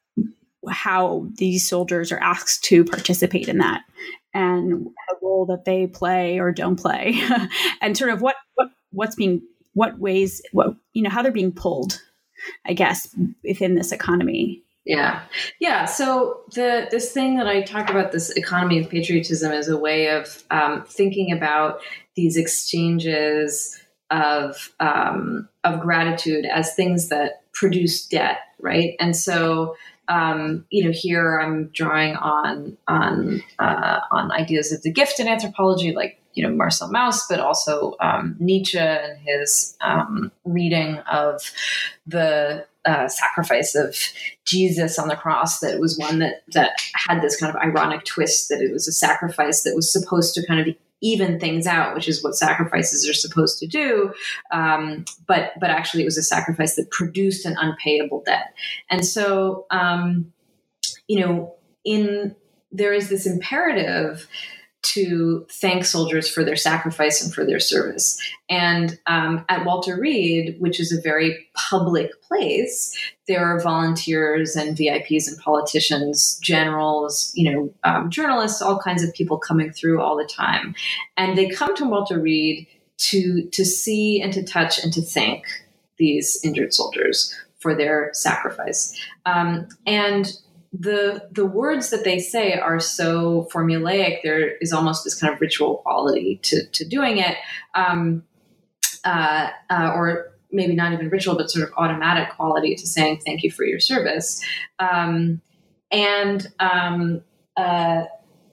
how these soldiers are asked to participate in that and the role that they play or don't play, and sort of what what what's being what ways what you know how they're being pulled, I guess, within this economy. Yeah. Yeah. So the this thing that I talk about, this economy of patriotism, is a way of um, thinking about these exchanges of um, of gratitude as things that produce debt, right? And so um, you know, here I'm drawing on on uh, on ideas of the gift in anthropology, like you know Marcel Mauss, but also um, Nietzsche and his um, reading of the uh, sacrifice of Jesus on the cross. That was one that that had this kind of ironic twist, that it was a sacrifice that was supposed to kind of even things out, which is what sacrifices are supposed to do. Um, but but actually, it was a sacrifice that produced an unpayable debt. And so, um, you know, in there is this imperative to thank soldiers for their sacrifice and for their service. And um, at Walter Reed, which is a very public place, there are volunteers and V I Ps and politicians, generals, you know, um, journalists, all kinds of people coming through all the time. And they come to Walter Reed to, to see and to touch and to thank these injured soldiers for their sacrifice. Um, and the the words that they say are so formulaic. There is almost this kind of ritual quality to to doing it, um, uh, uh, or maybe not even ritual, but sort of automatic quality to saying thank you for your service. Um, and um, uh,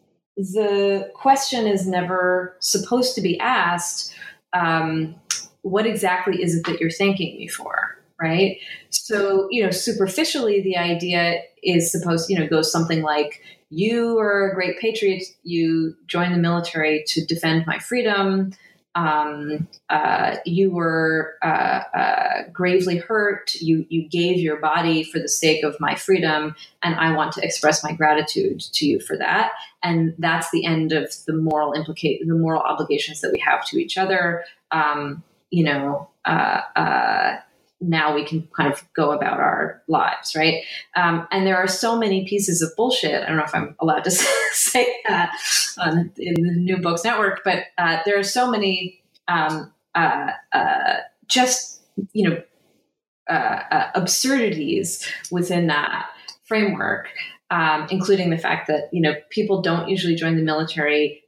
the question is never supposed to be asked, um, what exactly is it that you're thanking me for? Right. So, you know, superficially, the idea is supposed, you know, goes something like, you are a great patriot. You joined the military to defend my freedom. Um, uh, you were uh, uh, gravely hurt. You you gave your body for the sake of my freedom, and I want to express my gratitude to you for that. And that's the end of the moral implicate the moral obligations that we have to each other. Um, you know. Uh, uh, Now we can kind of go about our lives, right? Um, and there are so many pieces of bullshit. I don't know if I'm allowed to say that on, in the New Books Network, but uh, there are so many um, uh, uh, just, you know, uh, uh, absurdities within that framework, um, including the fact that, you know, people don't usually join the military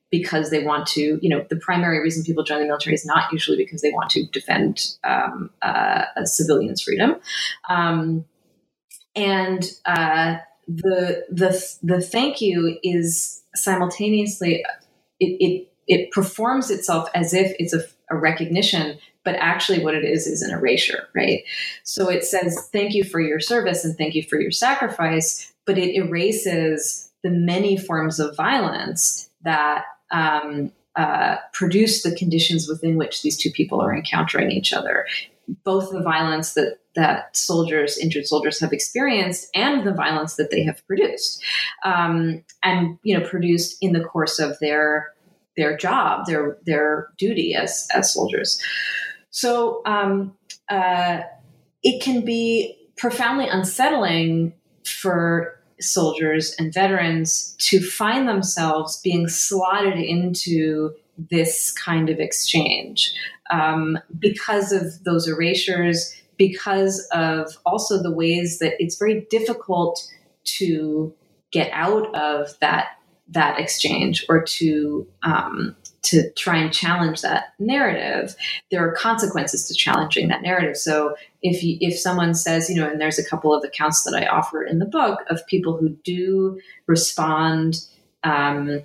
because they want to, you know, the primary reason people join the military is not usually because they want to defend um, uh, a civilian's freedom. Um, and uh, the the the thank you is simultaneously it it, it performs itself as if it's a, a recognition, but actually what it is is an erasure, right? So it says thank you for your service and thank you for your sacrifice, but it erases the many forms of violence that um, uh, produce the conditions within which these two people are encountering each other. Both the violence that that soldiers, injured soldiers, have experienced, and the violence that they have produced, um, and you know, produced in the course of their their job, their their duty as as soldiers. So um, uh, it can be profoundly unsettling for soldiers and veterans to find themselves being slotted into this kind of exchange um, because of those erasures, because of also the ways that it's very difficult to get out of that that exchange or to um, to try and challenge that narrative. There are consequences to challenging that narrative. So if you, if someone says, you know, and there's a couple of accounts that I offer in the book of people who do respond um,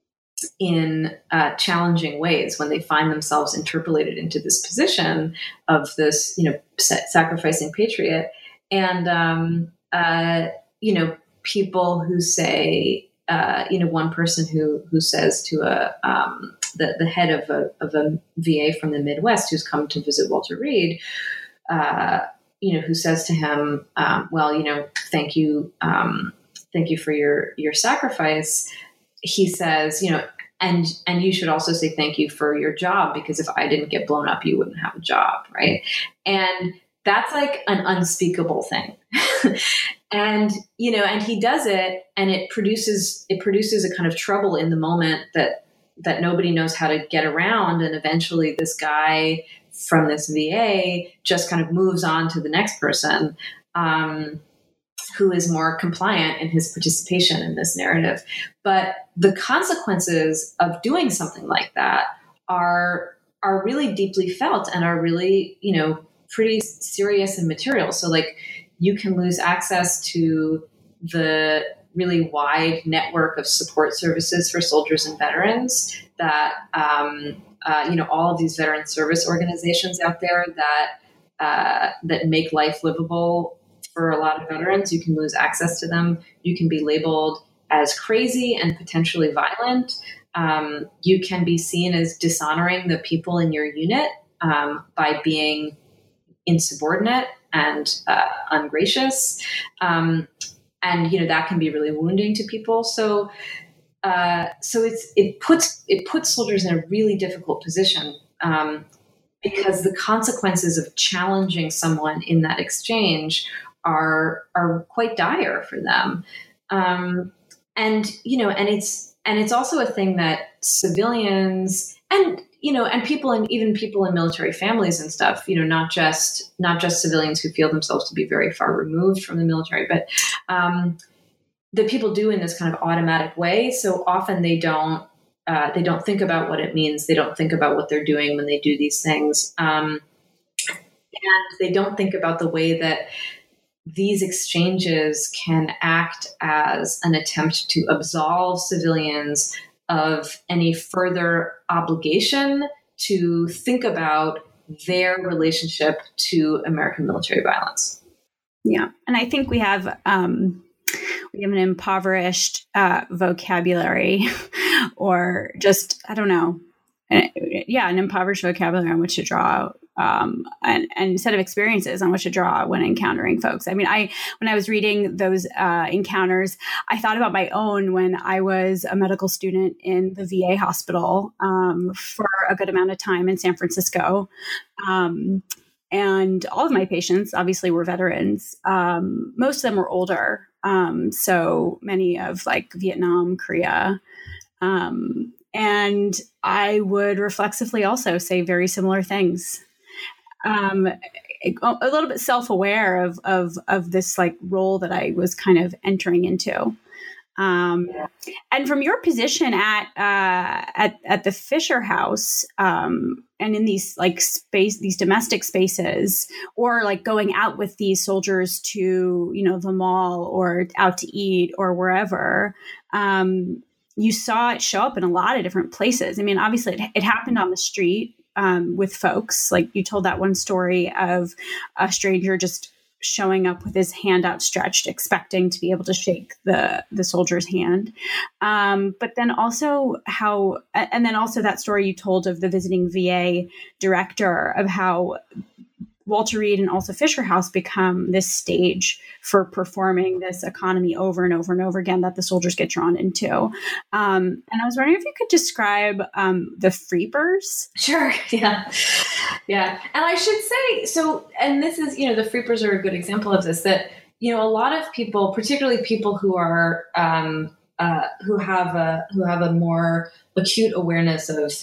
in uh, challenging ways when they find themselves interpolated into this position of this, you know, sacrificing patriot, and um, uh, you know, people who say, uh, you know, one person who who says to a um, the the head of a of a V A from the Midwest who's come to visit Walter Reed, uh, you know, who says to him, um, "Well, you know, thank you, um, thank you for your your sacrifice." He says, you know, and and you should also say thank you for your job, because if I didn't get blown up, you wouldn't have a job, right? And that's like an unspeakable thing. And, you know, and he does it, and it produces it produces a kind of trouble in the moment that that nobody knows how to get around. And eventually this guy from this V A just kind of moves on to the next person, um, who is more compliant in his participation in this narrative. But the consequences of doing something like that are are really deeply felt and are really, you know, pretty serious and material. So like, you can lose access to the really wide network of support services for soldiers and veterans that, um, uh, you know, all of these veteran service organizations out there that uh, that make life livable for a lot of veterans. You can lose access to them. You can be labeled as crazy and potentially violent. Um, you can be seen as dishonoring the people in your unit um, by being insubordinate and uh, ungracious. Um, and, you know, that can be really wounding to people. So, uh, so it's, it puts, it puts soldiers in a really difficult position um, because the consequences of challenging someone in that exchange are, are quite dire for them. Um, and, you know, and it's, and it's also a thing that civilians and, you know, and people and even people in military families and stuff, you know, not just not just civilians who feel themselves to be very far removed from the military, but um, that people do in this kind of automatic way. So often they don't uh, they don't think about what it means. They don't think about what they're doing when they do these things, um, and they don't think about the way that these exchanges can act as an attempt to absolve civilians of any further obligation to think about their relationship to American military violence. Yeah. And I think we have, um, we have an impoverished uh, vocabulary or just, I don't know. Yeah. An impoverished vocabulary on which to draw um, and, and set of experiences on which to draw when encountering folks. I mean, I, when I was reading those uh, encounters, I thought about my own when I was a medical student in the V A hospital um, for a good amount of time in San Francisco. Um, and all of my patients obviously were veterans. Um, most of them were older. Um, so many of like Vietnam, Korea, um, and I would reflexively also say very similar things. Um, a little bit self-aware of, of, of this like role that I was kind of entering into. Um, and from your position at uh, at at the Fisher House, um, and in these like space, these domestic spaces, or like going out with these soldiers to, you know, the mall or out to eat or wherever, um, you saw it show up in a lot of different places. I mean, obviously, it, it happened on the street um, with folks. Like you told that one story of a stranger just showing up with his hand outstretched, expecting to be able to shake the the soldier's hand. Um, but then also how, and then also that story you told of the visiting V A director of how Walter Reed and also Fisher House become this stage for performing this economy over and over and over again that the soldiers get drawn into. Um, and I was wondering if you could describe um, the Freepers. Sure. Yeah. Yeah. And I should say, so, and this is, you know, the Freepers are a good example of this, that, you know, a lot of people, particularly people who are, um, uh, who have a, who have a more acute awareness of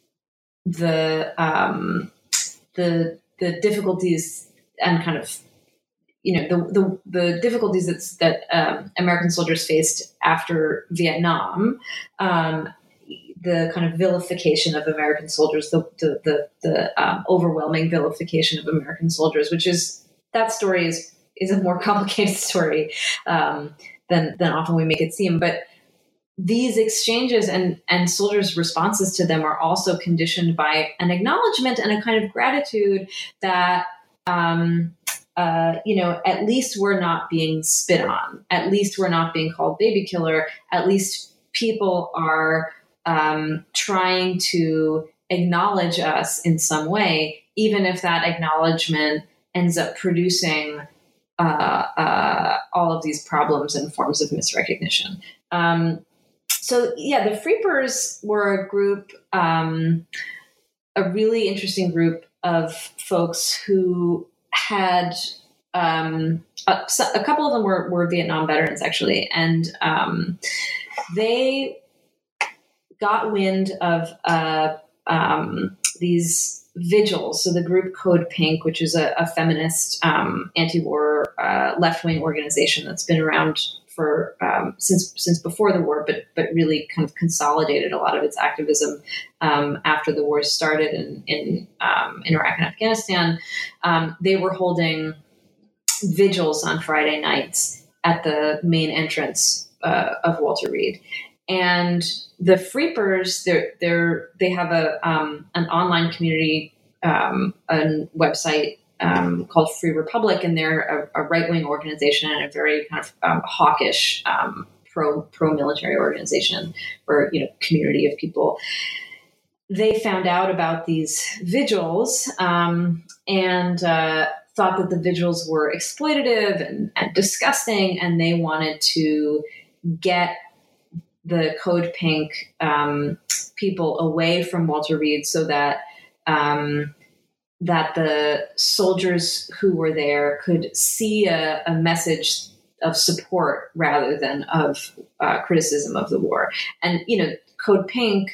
the, um, the, the difficulties and kind of, you know, the the, the difficulties that's, that um, American soldiers faced after Vietnam, um, the kind of vilification of American soldiers, the the the, the um, overwhelming vilification of American soldiers, which is, that story is is a more complicated story um, than than often we make it seem, but these exchanges and, and soldiers' responses to them are also conditioned by an acknowledgement and a kind of gratitude that, um, uh, you know, at least we're not being spit on. At least we're not being called baby killer. At least people are um, trying to acknowledge us in some way, even if that acknowledgement ends up producing uh, uh, all of these problems and forms of misrecognition. Um, So yeah, the Freepers were a group, um, a really interesting group of folks who had um, a, a couple of them were, were Vietnam veterans actually, and um, they got wind of uh, um, these vigils. So the group Code Pink, which is a, a feminist um, anti-war uh, left-wing organization that's been around for um, since since before the war, but but really kind of consolidated a lot of its activism um, after the war started in in, um, in Iraq and Afghanistan. Um, they were holding vigils on Friday nights at the main entrance uh, of Walter Reed, and the Freepers they're they're they have a um, an online community, um, a website. Um, called Free Republic, and they're a, a right-wing organization and a very kind of um, hawkish um, pro pro military organization, or you know, community of people. They found out about these vigils um, and uh, thought that the vigils were exploitative and, and disgusting, and they wanted to get the Code Pink um, people away from Walter Reed so that. Um, that the soldiers who were there could see a, a message of support rather than of uh, criticism of the war. And, you know, Code Pink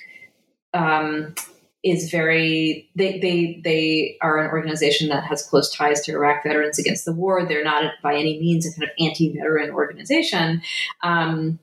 um, is very, they, they, they are an organization that has close ties to Iraq Veterans Against the War. They're not by any means a kind of anti-veteran organization. Um,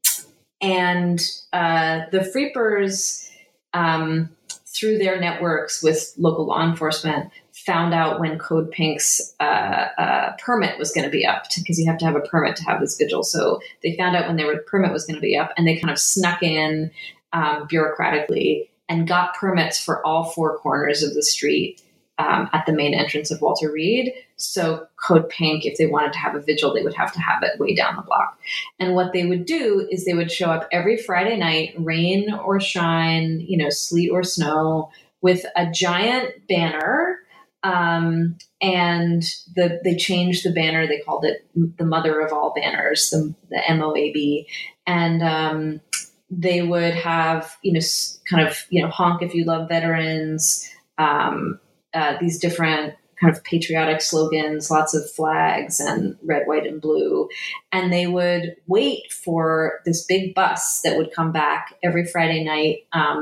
and uh, the Freepers, um, through their networks with local law enforcement, found out when Code Pink's uh, uh, permit was going to be up, because you have to have a permit to have this vigil. So they found out when their permit was going to be up, and they kind of snuck in um, bureaucratically and got permits for all four corners of the street um, at the main entrance of Walter Reed. So Code Pink, if they wanted to have a vigil, they would have to have it way down the block. And what they would do is they would show up every Friday night, rain or shine, you know, sleet or snow, with a giant banner. Um, and the, they changed the banner. They called it the Mother of All Banners, the, the M O A B. And um, they would have, you know, kind of, you know, honk if you love veterans, um, uh, these different kind of patriotic slogans, lots of flags and red, white, and blue. And they would wait for this big bus that would come back every Friday night. Um,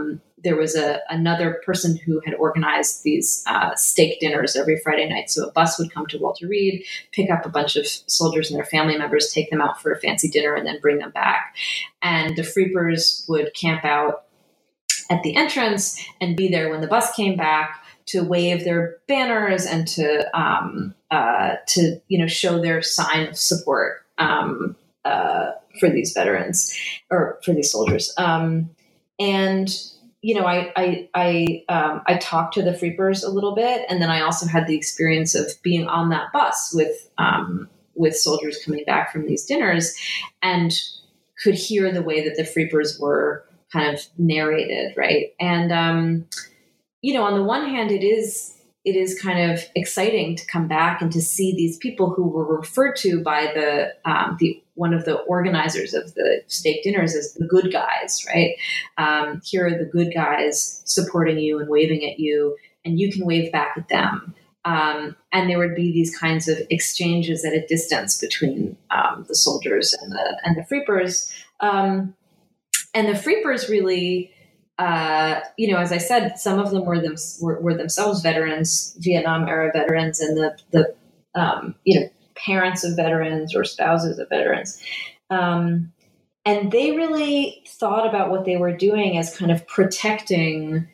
there was a another person who had organized these uh, steak dinners every Friday night. So a bus would come to Walter Reed, pick up a bunch of soldiers and their family members, take them out for a fancy dinner, and then bring them back. And the Freepers would camp out at the entrance and be there when the bus came back to wave their banners and to um, uh, to you know show their sign of support um, uh, for these veterans or for these soldiers. Um, and you know, I I I, um, I talked to the Freepers a little bit, and then I also had the experience of being on that bus with um, with soldiers coming back from these dinners, and could hear the way that the Freepers were kind of narrated, right? And um, you know, on the one hand, it is it is kind of exciting to come back and to see these people who were referred to by the um, the one of the organizers of the steak dinners as the good guys, right? Um, here are the good guys supporting you and waving at you, and you can wave back at them. Um, and there would be these kinds of exchanges at a distance between um, the soldiers and the and the Freepers. Um, and the Freepers really, uh, you know, as I said, some of them were them were, were themselves veterans, Vietnam era veterans, and the the um, you know. parents of veterans or spouses of veterans. Um, and they really thought about what they were doing as kind of protecting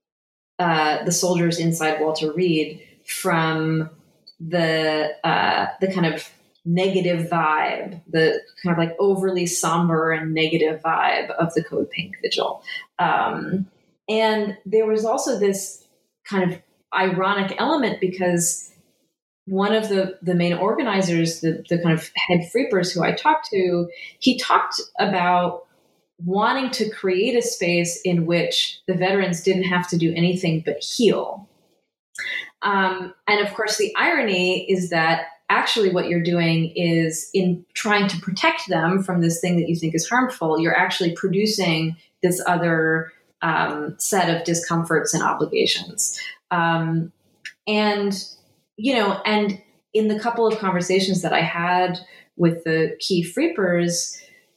uh, the soldiers inside Walter Reed from the uh, the kind of negative vibe, the kind of like overly somber and negative vibe of the Code Pink Vigil. Um, and there was also this kind of ironic element because one of the, the main organizers, the, the kind of head Freepers who I talked to, he talked about wanting to create a space in which the veterans didn't have to do anything but heal. Um, and of course, the irony is that actually what you're doing is in trying to protect them from this thing that you think is harmful, you're actually producing this other um, set of discomforts and obligations. Um, and You know, and in the couple of conversations that I had with the key Freepers,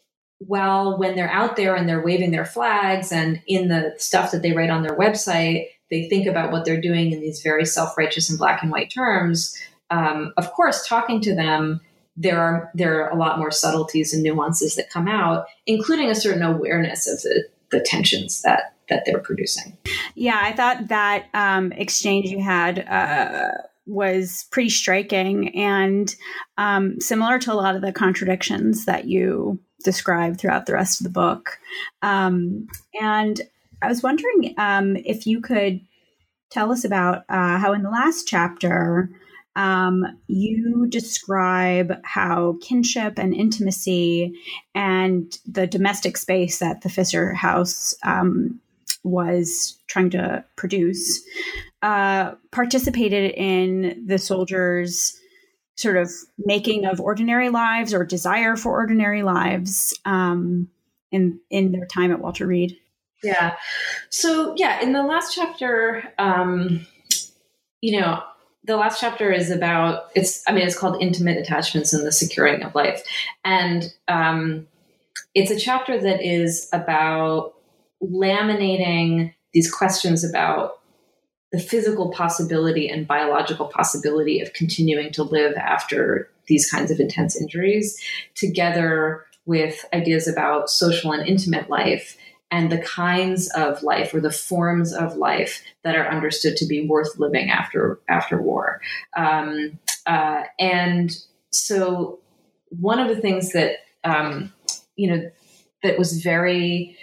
well, when they're out there and they're waving their flags and in the stuff that they write on their website, they think about what they're doing in these very self-righteous and black and white terms. Um, of course, talking to them, there are there are a lot more subtleties and nuances that come out, including a certain awareness of the, the tensions that that they're producing. Yeah, I thought that um, exchange you had uh, was pretty striking and um, similar to a lot of the contradictions that you describe throughout the rest of the book. Um, and I was wondering um, if you could tell us about uh, how in the last chapter um, you describe how kinship and intimacy and the domestic space that the Fisher House um, was trying to produce uh, participated in the soldiers' sort of making of ordinary lives or desire for ordinary lives um, in in their time at Walter Reed. Yeah. So yeah, in the last chapter, um, you know, the last chapter is about it's. I mean, it's called "Intimate Attachments and the Securing of Life," and um, it's a chapter that is about laminating these questions about the physical possibility and biological possibility of continuing to live after these kinds of intense injuries, together with ideas about social and intimate life and the kinds of life or the forms of life that are understood to be worth living after after war. Um, uh, and so one of the things that, um, you know, that was very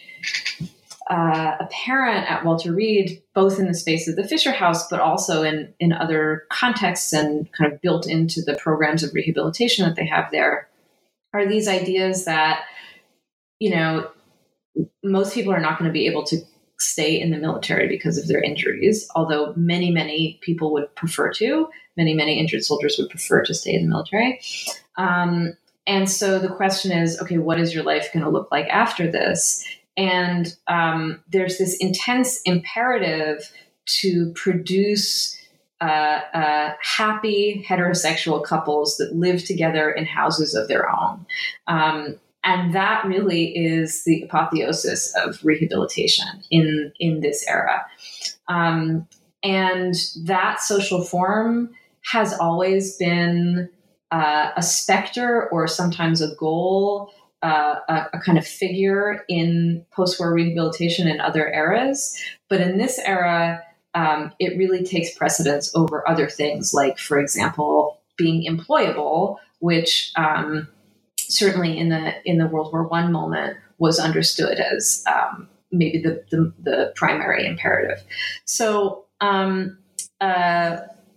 Uh, apparent at Walter Reed, both in the space of the Fisher House, but also in, in other contexts and kind of built into the programs of rehabilitation that they have there, are these ideas that, you know, most people are not going to be able to stay in the military because of their injuries, although many, many people would prefer to. Many, many injured soldiers would prefer to stay in the military. Um, and so the question is, okay, what is your life going to look like after this? And um, there's this intense imperative to produce uh, uh, happy heterosexual couples that live together in houses of their own. Um, and that really is the apotheosis of rehabilitation in, in this era. Um, and that social form has always been uh, a specter or sometimes a goal, uh, a, a kind of figure in post-war rehabilitation in other eras. But in this era, um, it really takes precedence over other things, like, for example, being employable, which um, certainly in the in the World War One moment was understood as um, maybe the, the the primary imperative. So um, uh,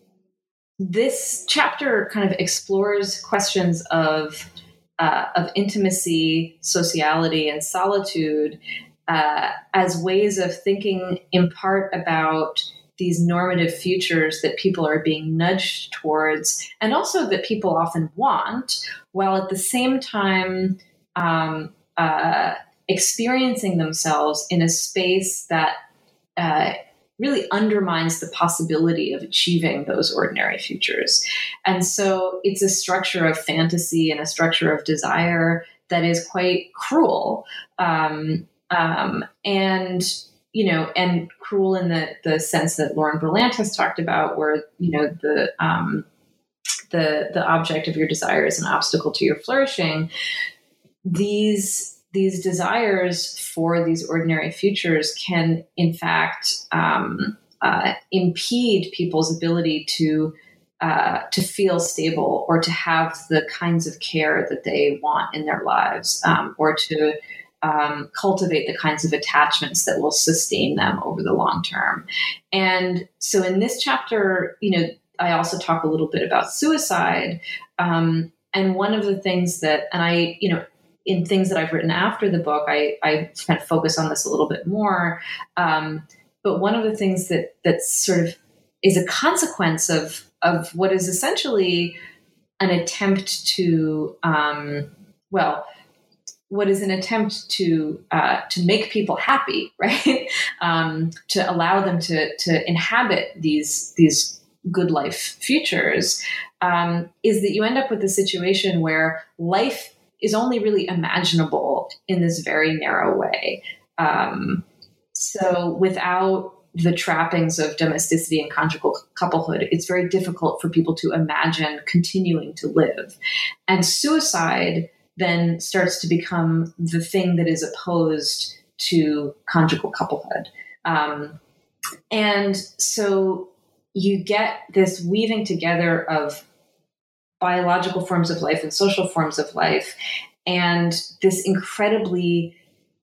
this chapter kind of explores questions of uh, of intimacy, sociality, and solitude uh, as ways of thinking in part about these normative futures that people are being nudged towards, and also that people often want, while at the same time um, uh, experiencing themselves in a space that uh, really undermines the possibility of achieving those ordinary futures. And so it's a structure of fantasy and a structure of desire that is quite cruel. Um, um, and you know, and cruel in the, the sense that Lauren Berlant has talked about, where, you know, the, um, the, the object of your desire is an obstacle to your flourishing. These, these desires for these ordinary futures can, in fact, um, uh, impede people's ability to, uh, to feel stable or to have the kinds of care that they want in their lives, um, or to, Um, cultivate the kinds of attachments that will sustain them over the long term. And so in this chapter, you know, I also talk a little bit about suicide. Um, and one of the things that, and I, you know, in things that I've written after the book, I, I kind of focus on this a little bit more. Um, but one of the things that, that sort of is a consequence of, of what is essentially an attempt to, um, well, what is an attempt to uh, to make people happy, right? Um, to allow them to to inhabit these these good life futures, um, is that you end up with a situation where life is only really imaginable in this very narrow way. Um, so without the trappings of domesticity and conjugal couplehood, it's very difficult for people to imagine continuing to live. And suicide then starts to become the thing that is opposed to conjugal couplehood. Um, and so you get this weaving together of biological forms of life and social forms of life, and this incredibly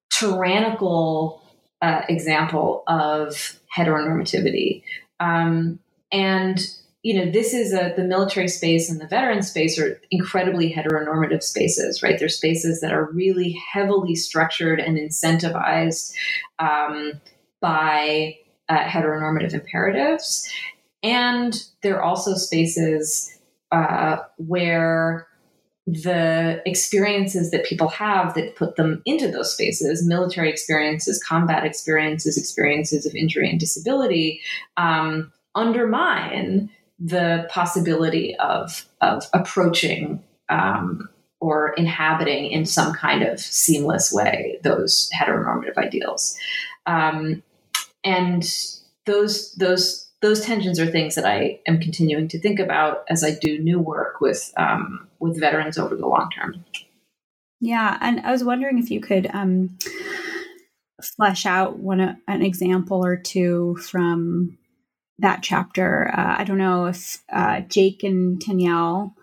tyrannical uh, example of heteronormativity. Um, and you know, this is a, the military space and the veteran space are incredibly heteronormative spaces, right? They're spaces that are really heavily structured and incentivized um, by uh, heteronormative imperatives. And they're also spaces uh, where the experiences that people have that put them into those spaces, military experiences, combat experiences, experiences of injury and disability, um, undermine the possibility of of approaching um, or inhabiting in some kind of seamless way those heteronormative ideals, um, and those those those tensions are things that I am continuing to think about as I do new work with um, with veterans over the long term. Yeah, and I was wondering if you could um, flesh out one an example or two from that chapter. Uh, I don't know if uh, Jake and Danielle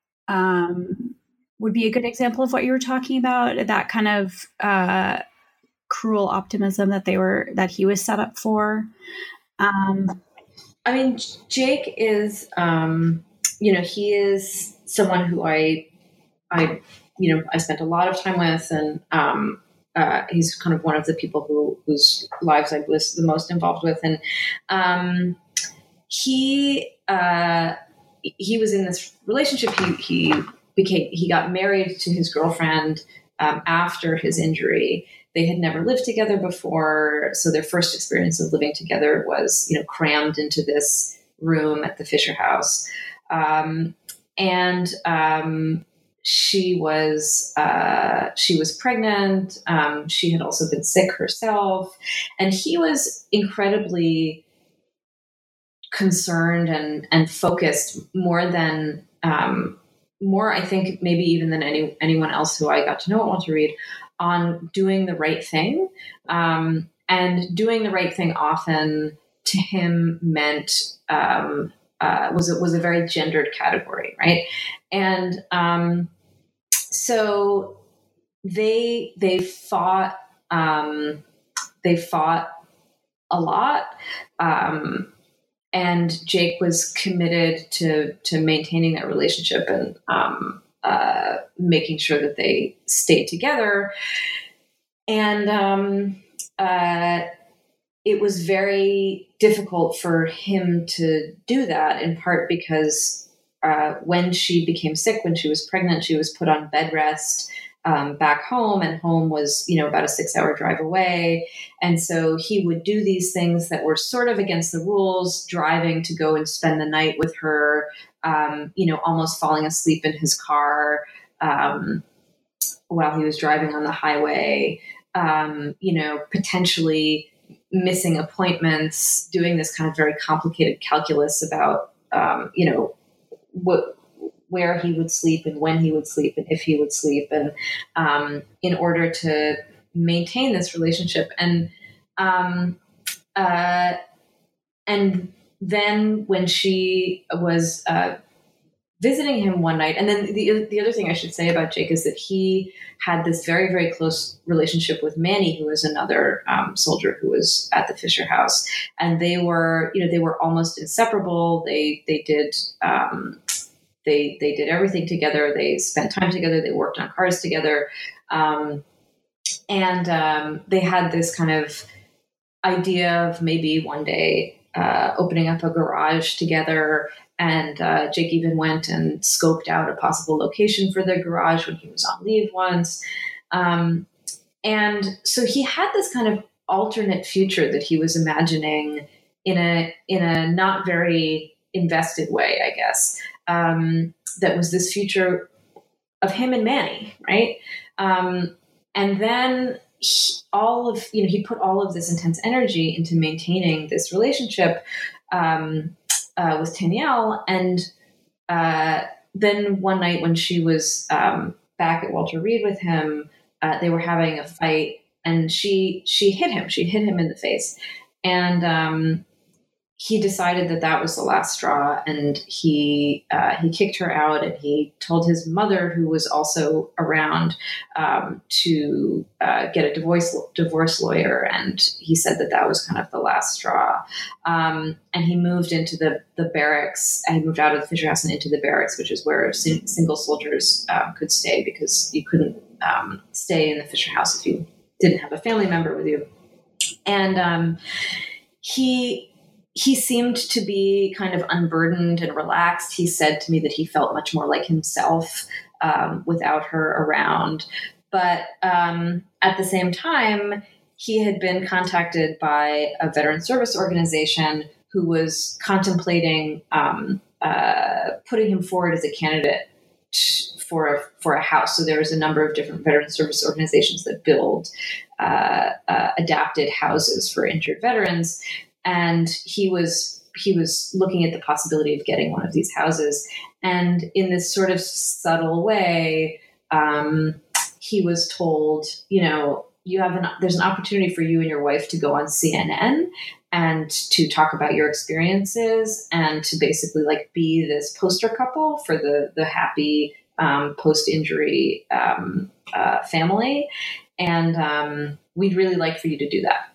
um, would be a good example of what you were talking about, that kind of uh, cruel optimism that they were, that he was set up for. Um, I mean, Jake is, um, you know, he is someone who I, I, you know, I spent a lot of time with, and um, uh, he's kind of one of the people who whose lives I was the most involved with, and um, he uh, he was in this relationship. He he became he got married to his girlfriend um, after his injury. They had never lived together before, so their first experience of living together was, you know, crammed into this room at the Fisher House, um, and um, she was uh, she was pregnant. Um, she had also been sick herself, and he was incredibly concerned and and focused more than um, more. I think maybe even than any anyone else who I got to know at Walter Reed, on doing the right thing. Um, and doing the right thing often to him meant um, uh, was was a very gendered category, right? And um, so they they fought um, they fought a lot, um, and Jake was committed to to maintaining that relationship and um, uh, making sure that they stayed together. And um, uh, it was very difficult for him to do that, in part because uh, when she became sick, when she was pregnant, she was put on bed rest um, back home, and home was, you know, about a six hour drive away. And so he would do these things that were sort of against the rules, driving to go and spend the night with her, um, you know, almost falling asleep in his car um, while he was driving on the highway, um, you know, potentially missing appointments, doing this kind of very complicated calculus about, um, you know, what, where he would sleep and when he would sleep and if he would sleep, and um, in order to maintain this relationship. And um, uh, and then when she was uh, visiting him one night, and then the the other thing I should say about Jake is that he had this very, very close relationship with Manny, who was another um, soldier who was at the Fisher House, and they were, you know, they were almost inseparable. They they did. Um, They they did everything together. They spent time together. They worked on cars together, um, and um, they had this kind of idea of maybe one day uh, opening up a garage together. And uh, Jake even went and scoped out a possible location for the garage when he was on leave once. Um, and so he had this kind of alternate future that he was imagining in a in a not very invested way, I guess. Um, that was this future of him and Manny, right? Um, and then he, all of, you know, he put all of this intense energy into maintaining this relationship um, uh, with Danielle. And uh, then one night when she was um, back at Walter Reed with him, uh, they were having a fight, and she she hit him. She hit him in the face. And um he decided that that was the last straw, and he uh, he kicked her out, and he told his mother, who was also around, um, to uh, get a divorce divorce lawyer. And he said that that was kind of the last straw. Um, and he moved into the the barracks. And he moved out of the Fisher House and into the barracks, which is where sing- single soldiers um, could stay, because you couldn't um, stay in the Fisher House if you didn't have a family member with you. And um, he. He seemed to be kind of unburdened and relaxed. He said to me that he felt much more like himself um, without her around. But um, at the same time, he had been contacted by a veteran service organization who was contemplating um, uh, putting him forward as a candidate for a, for a house. So there was a number of different veteran service organizations that build uh, uh, adapted houses for injured veterans. And he was he was looking at the possibility of getting one of these houses. And in this sort of subtle way, um, he was told, you know, you have an there's an opportunity for you and your wife to go on C N N and to talk about your experiences, and to basically like be this poster couple for the the happy um, post-injury um, uh, family. And um, we'd really like for you to do that.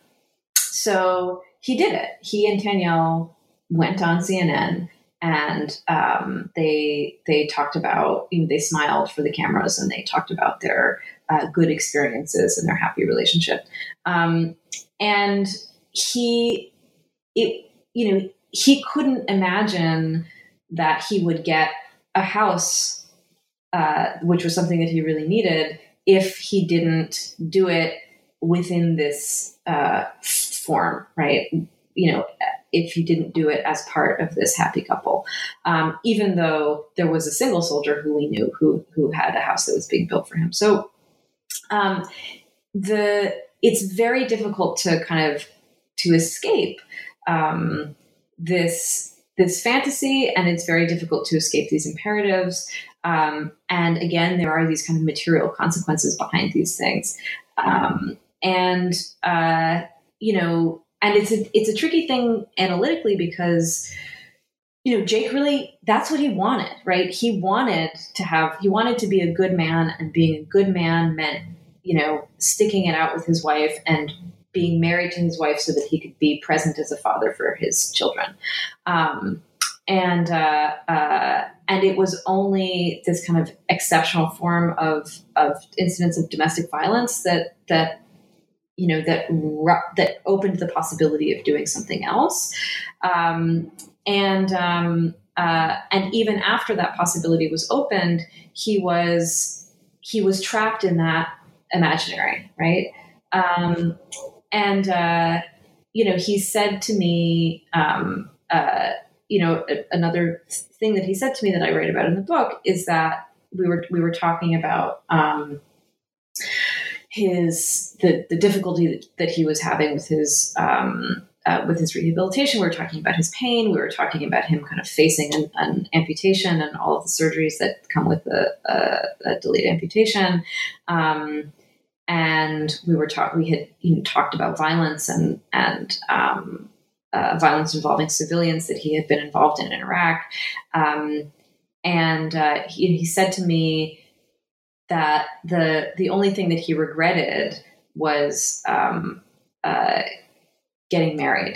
So he did it. He and Danielle went on C N N, and um, they they talked about, you know, they smiled for the cameras, and they talked about their uh, good experiences and their happy relationship. Um, and he, it, you know, he couldn't imagine that he would get a house, uh, which was something that he really needed, if he didn't do it within this uh, form, right? You know, if he didn't do it as part of this happy couple, um, even though there was a single soldier who we knew who who had a house that was being built for him. So um, the it's very difficult to kind of to escape um, this this fantasy, and it's very difficult to escape these imperatives. Um, and again, there are these kind of material consequences behind these things, um, and uh, you know. And it's a, it's a tricky thing analytically because, you know, Jake really, that's what he wanted, right? He wanted to have, he wanted to be a good man, and being a good man meant, you know, sticking it out with his wife and being married to his wife so that he could be present as a father for his children. Um, and, uh, uh, and it was only this kind of exceptional form of, of incidents of domestic violence that, that, you know, that that opened the possibility of doing something else, um, and um, uh, and even after that possibility was opened, he was he was trapped in that imaginary, right? Um, and uh, you know, he said to me, um, uh, you know, a, another thing that he said to me that I write about in the book is that we were we were talking about. Um, his the, the difficulty that, that he was having with his um, uh, with his rehabilitation. We were talking about his pain. We were talking about him kind of facing an, an amputation and all of the surgeries that come with a, a, a delayed amputation. Um, and we were talk we had you know, talked about violence and and um, uh, violence involving civilians that he had been involved in in Iraq. Um, and uh, he, he said to me that the the only thing that he regretted was um, uh, getting married.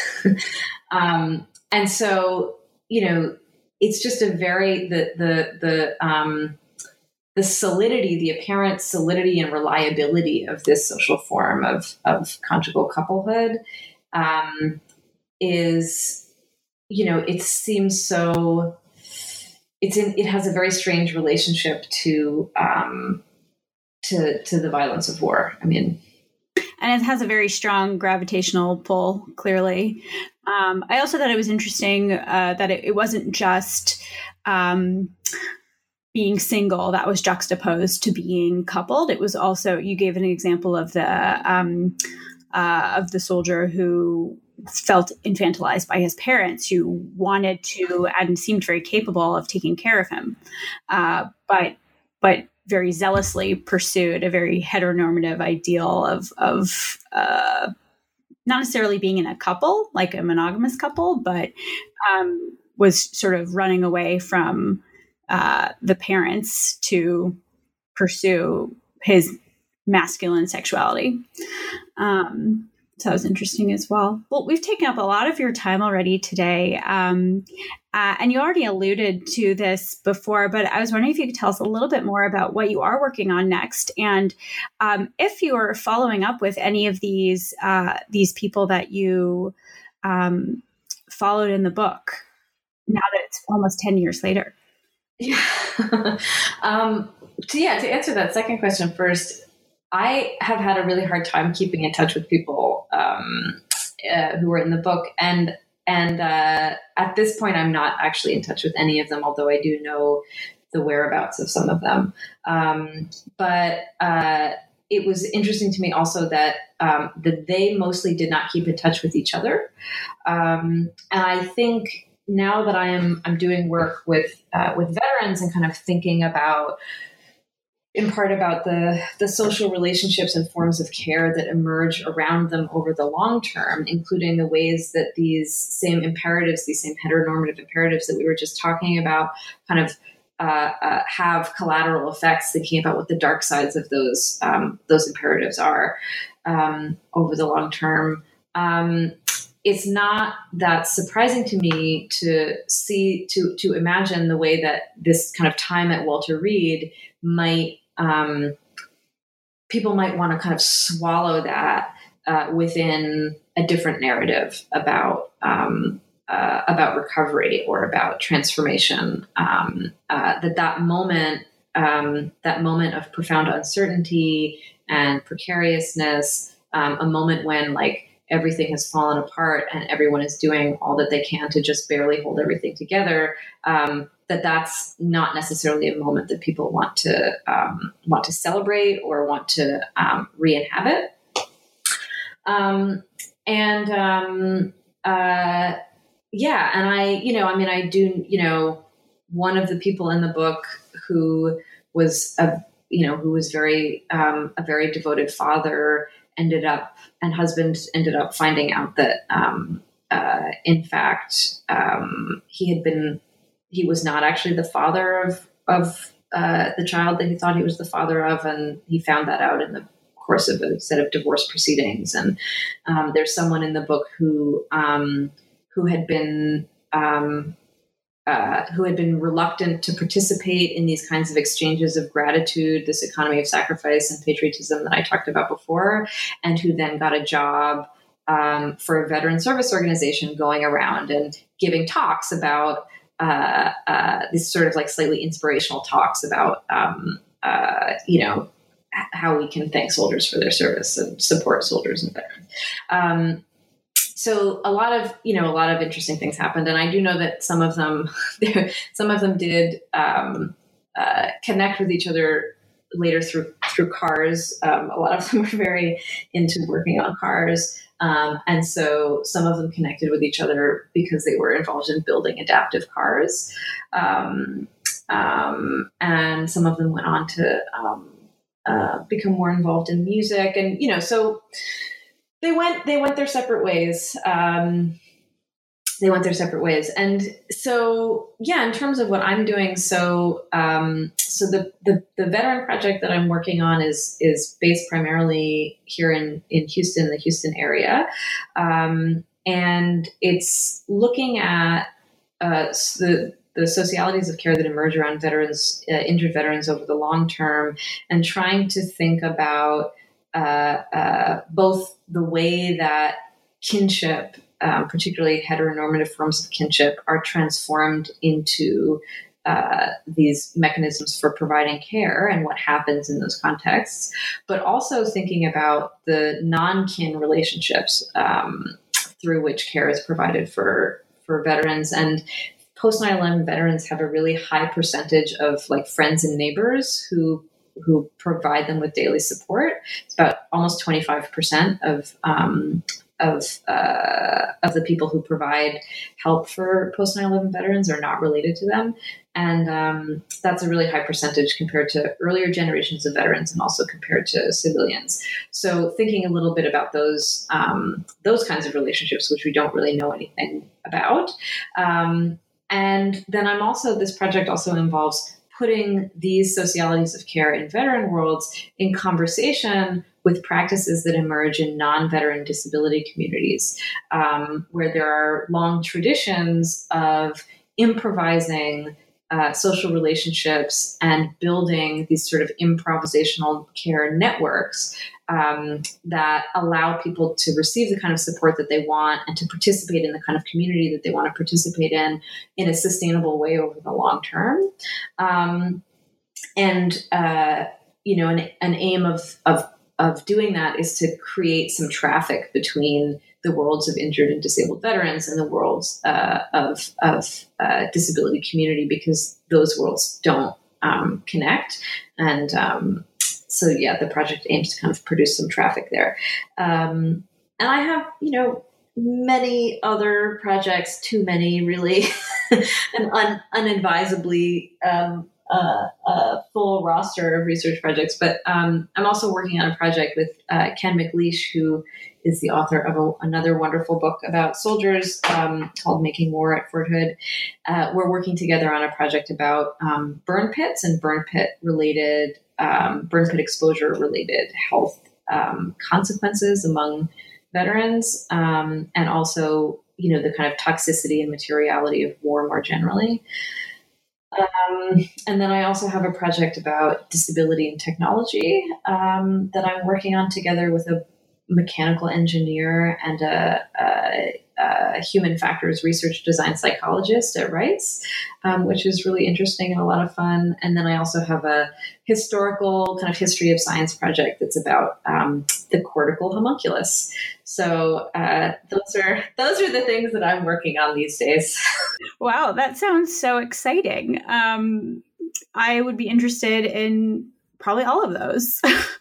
um, and so, you know, it's just a very, the, the, the, um, the solidity, the apparent solidity and reliability of this social form of, of conjugal couplehood um, is, you know, it seems so, it's in, it has a very strange relationship to, um, to, to the violence of war. I mean, and it has a very strong gravitational pull, clearly. Um, I also thought it was interesting uh, that it, it wasn't just um, being single that was juxtaposed to being coupled. It was also, you gave an example of the um, uh, of the soldier who felt infantilized by his parents, who wanted to and seemed very capable of taking care of him, uh, but but very zealously pursued a very heteronormative ideal of of uh, not necessarily being in a couple, like a monogamous couple, but um, was sort of running away from uh, the parents to pursue his masculine sexuality. Um, So that was interesting as well. Well, we've taken up a lot of your time already today. Um, uh, and you already alluded to this before, but I was wondering if you could tell us a little bit more about what you are working on next. And um, if you are following up with any of these, uh, these people that you um, followed in the book, now that it's almost ten years later. Yeah. um, so yeah, to answer that second question first, I have had a really hard time keeping in touch with people um, uh, who were in the book, and and uh, at this point, I'm not actually in touch with any of them, although I do know the whereabouts of some of them. Um, but uh, it was interesting to me also that um, that they mostly did not keep in touch with each other, um, and I think now that I am I'm doing work with uh, with veterans and kind of thinking about. In part about the, the social relationships and forms of care that emerge around them over the long term, including the ways that these same imperatives, these same heteronormative imperatives that we were just talking about, kind of uh, uh, have collateral effects, thinking about what the dark sides of those um, those imperatives are um, over the long term. Um, it's not that surprising to me to see, to to imagine the way that this kind of time at Walter Reed might Um, people might want to kind of swallow that uh, within a different narrative about um, uh, about recovery or about transformation. Um, uh, that that moment, um, that moment of profound uncertainty and precariousness, um, a moment when like everything has fallen apart and everyone is doing all that they can to just barely hold everything together, um, that that's not necessarily a moment that people want to um, want to celebrate or want to um, re-inhabit. Um, and um, uh, yeah, and I, you know, I mean, I do, you know, one of the people in the book who was a, you know, who was very um, a very devoted father ended up and husband ended up finding out that um, uh, in fact um, he had been. He was not actually the father of of uh, the child that he thought he was the father of, and he found that out in the course of a set of divorce proceedings. And um, there's someone in the book who um, who had been um, uh, who had been reluctant to participate in these kinds of exchanges of gratitude, this economy of sacrifice and patriotism that I talked about before, and who then got a job um, for a veteran service organization, going around and giving talks about. Uh, uh, these sort of like slightly inspirational talks about, um, uh, you know, h- how we can thank soldiers for their service and support soldiers and veterans. Um, so a lot of, you know, a lot of interesting things happened. And I do know that some of them, some of them did um, uh, connect with each other later through, through cars. Um, a lot of them were very into working on cars. Um, and so some of them connected with each other because they were involved in building adaptive cars. Um, um, and some of them went on to um, uh, become more involved in music. And, you know, so they went, they went their separate ways. Um, they went their separate ways. And so, yeah, in terms of what I'm doing, so um, so the, the the veteran project that I'm working on is is based primarily here in, in Houston, the Houston area. Um, and it's looking at uh, the the socialities of care that emerge around veterans, uh, injured veterans over the long term, and trying to think about uh, uh, both the way that kinship, Um, particularly heteronormative forms of kinship, are transformed into uh, these mechanisms for providing care and what happens in those contexts, but also thinking about the non-kin relationships um, through which care is provided for, for veterans. And post nine eleven veterans have a really high percentage of like friends and neighbors who who provide them with daily support. It's about almost twenty-five percent of um, of uh, of the people who provide help for post nine eleven veterans are not related to them. And um, that's a really high percentage compared to earlier generations of veterans and also compared to civilians. So thinking a little bit about those um, those kinds of relationships, which we don't really know anything about. Um, and then I'm also, this project also involves putting these socialities of care in veteran worlds in conversation with practices that emerge in non-veteran disability communities, um, where there are long traditions of improvising uh, social relationships and building these sort of improvisational care networks um, that allow people to receive the kind of support that they want and to participate in the kind of community that they want to participate in in a sustainable way over the long term. Um, and, uh, you know, an, an aim of, of of doing that is to create some traffic between the worlds of injured and disabled veterans and the worlds uh, of, of uh, disability community, because those worlds don't um, connect. And um, so, yeah, the project aims to kind of produce some traffic there. Um, and I have, you know, many other projects, too many really, and un- unadvisably um, Uh, a full roster of research projects, but um, I'm also working on a project with uh, Ken McLeish, who is the author of a, another wonderful book about soldiers um, called Making War at Fort Hood. Uh, we're working together on a project about um, burn pits and burn pit related, um, burn pit exposure related health um, consequences among veterans, um, and also, you know, the kind of toxicity and materiality of war more generally. Um, and then I also have a project about disability and technology um, that I'm working on together with a mechanical engineer and a, a, a human factors research design psychologist at Rice, um, which is really interesting and a lot of fun. And then I also have a historical kind of history of science project that's about um, the cortical homunculus. So uh, those are those are the things that I'm working on these days. Wow, that sounds so exciting. Um, I would be interested in probably all of those.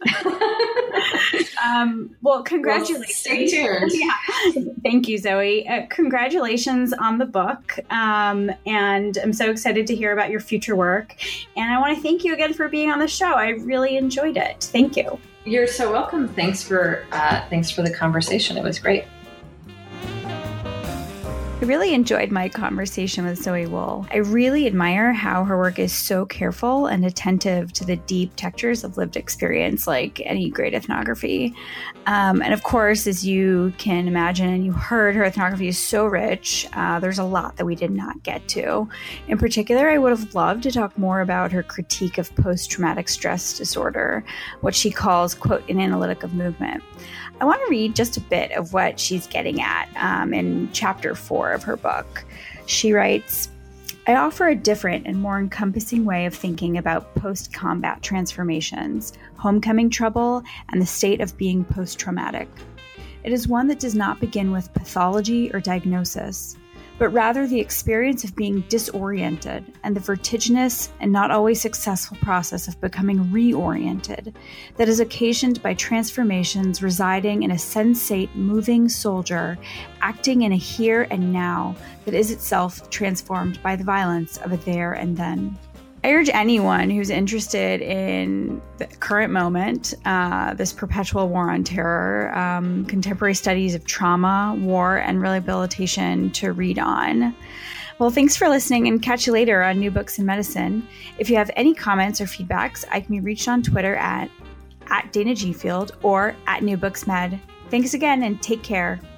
um, well, congratulations. Well, stay tuned. Yeah. Thank you, Zoe. Uh, congratulations on the book. Um, and I'm so excited to hear about your future work. And I want to thank you again for being on the show. I really enjoyed it. Thank you. You're so welcome. Thanks for uh, thanks for the conversation. It was great. I really enjoyed my conversation with Zoe Wool. I really admire how her work is so careful and attentive to the deep textures of lived experience, like any great ethnography. Um, and of course, as you can imagine and you heard, her ethnography is so rich. Uh, there's a lot that we did not get to. In particular, I would have loved to talk more about her critique of post-traumatic stress disorder, what she calls, quote, an analytic of movement. I want to read just a bit of what she's getting at um, in chapter four of her book. She writes, I offer a different and more encompassing way of thinking about post-combat transformations, homecoming trouble, and the state of being post-traumatic. It is one that does not begin with pathology or diagnosis, but rather the experience of being disoriented and the vertiginous and not always successful process of becoming reoriented that is occasioned by transformations residing in a sensate, moving soldier acting in a here and now that is itself transformed by the violence of a there and then. I urge anyone who's interested in the current moment, uh, this perpetual war on terror, um, contemporary studies of trauma, war, and rehabilitation to read on. Well, thanks for listening, and catch you later on New Books in Medicine. If you have any comments or feedbacks, I can be reached on Twitter at, at Dana G. Field or at New Books Med. Thanks again, and take care.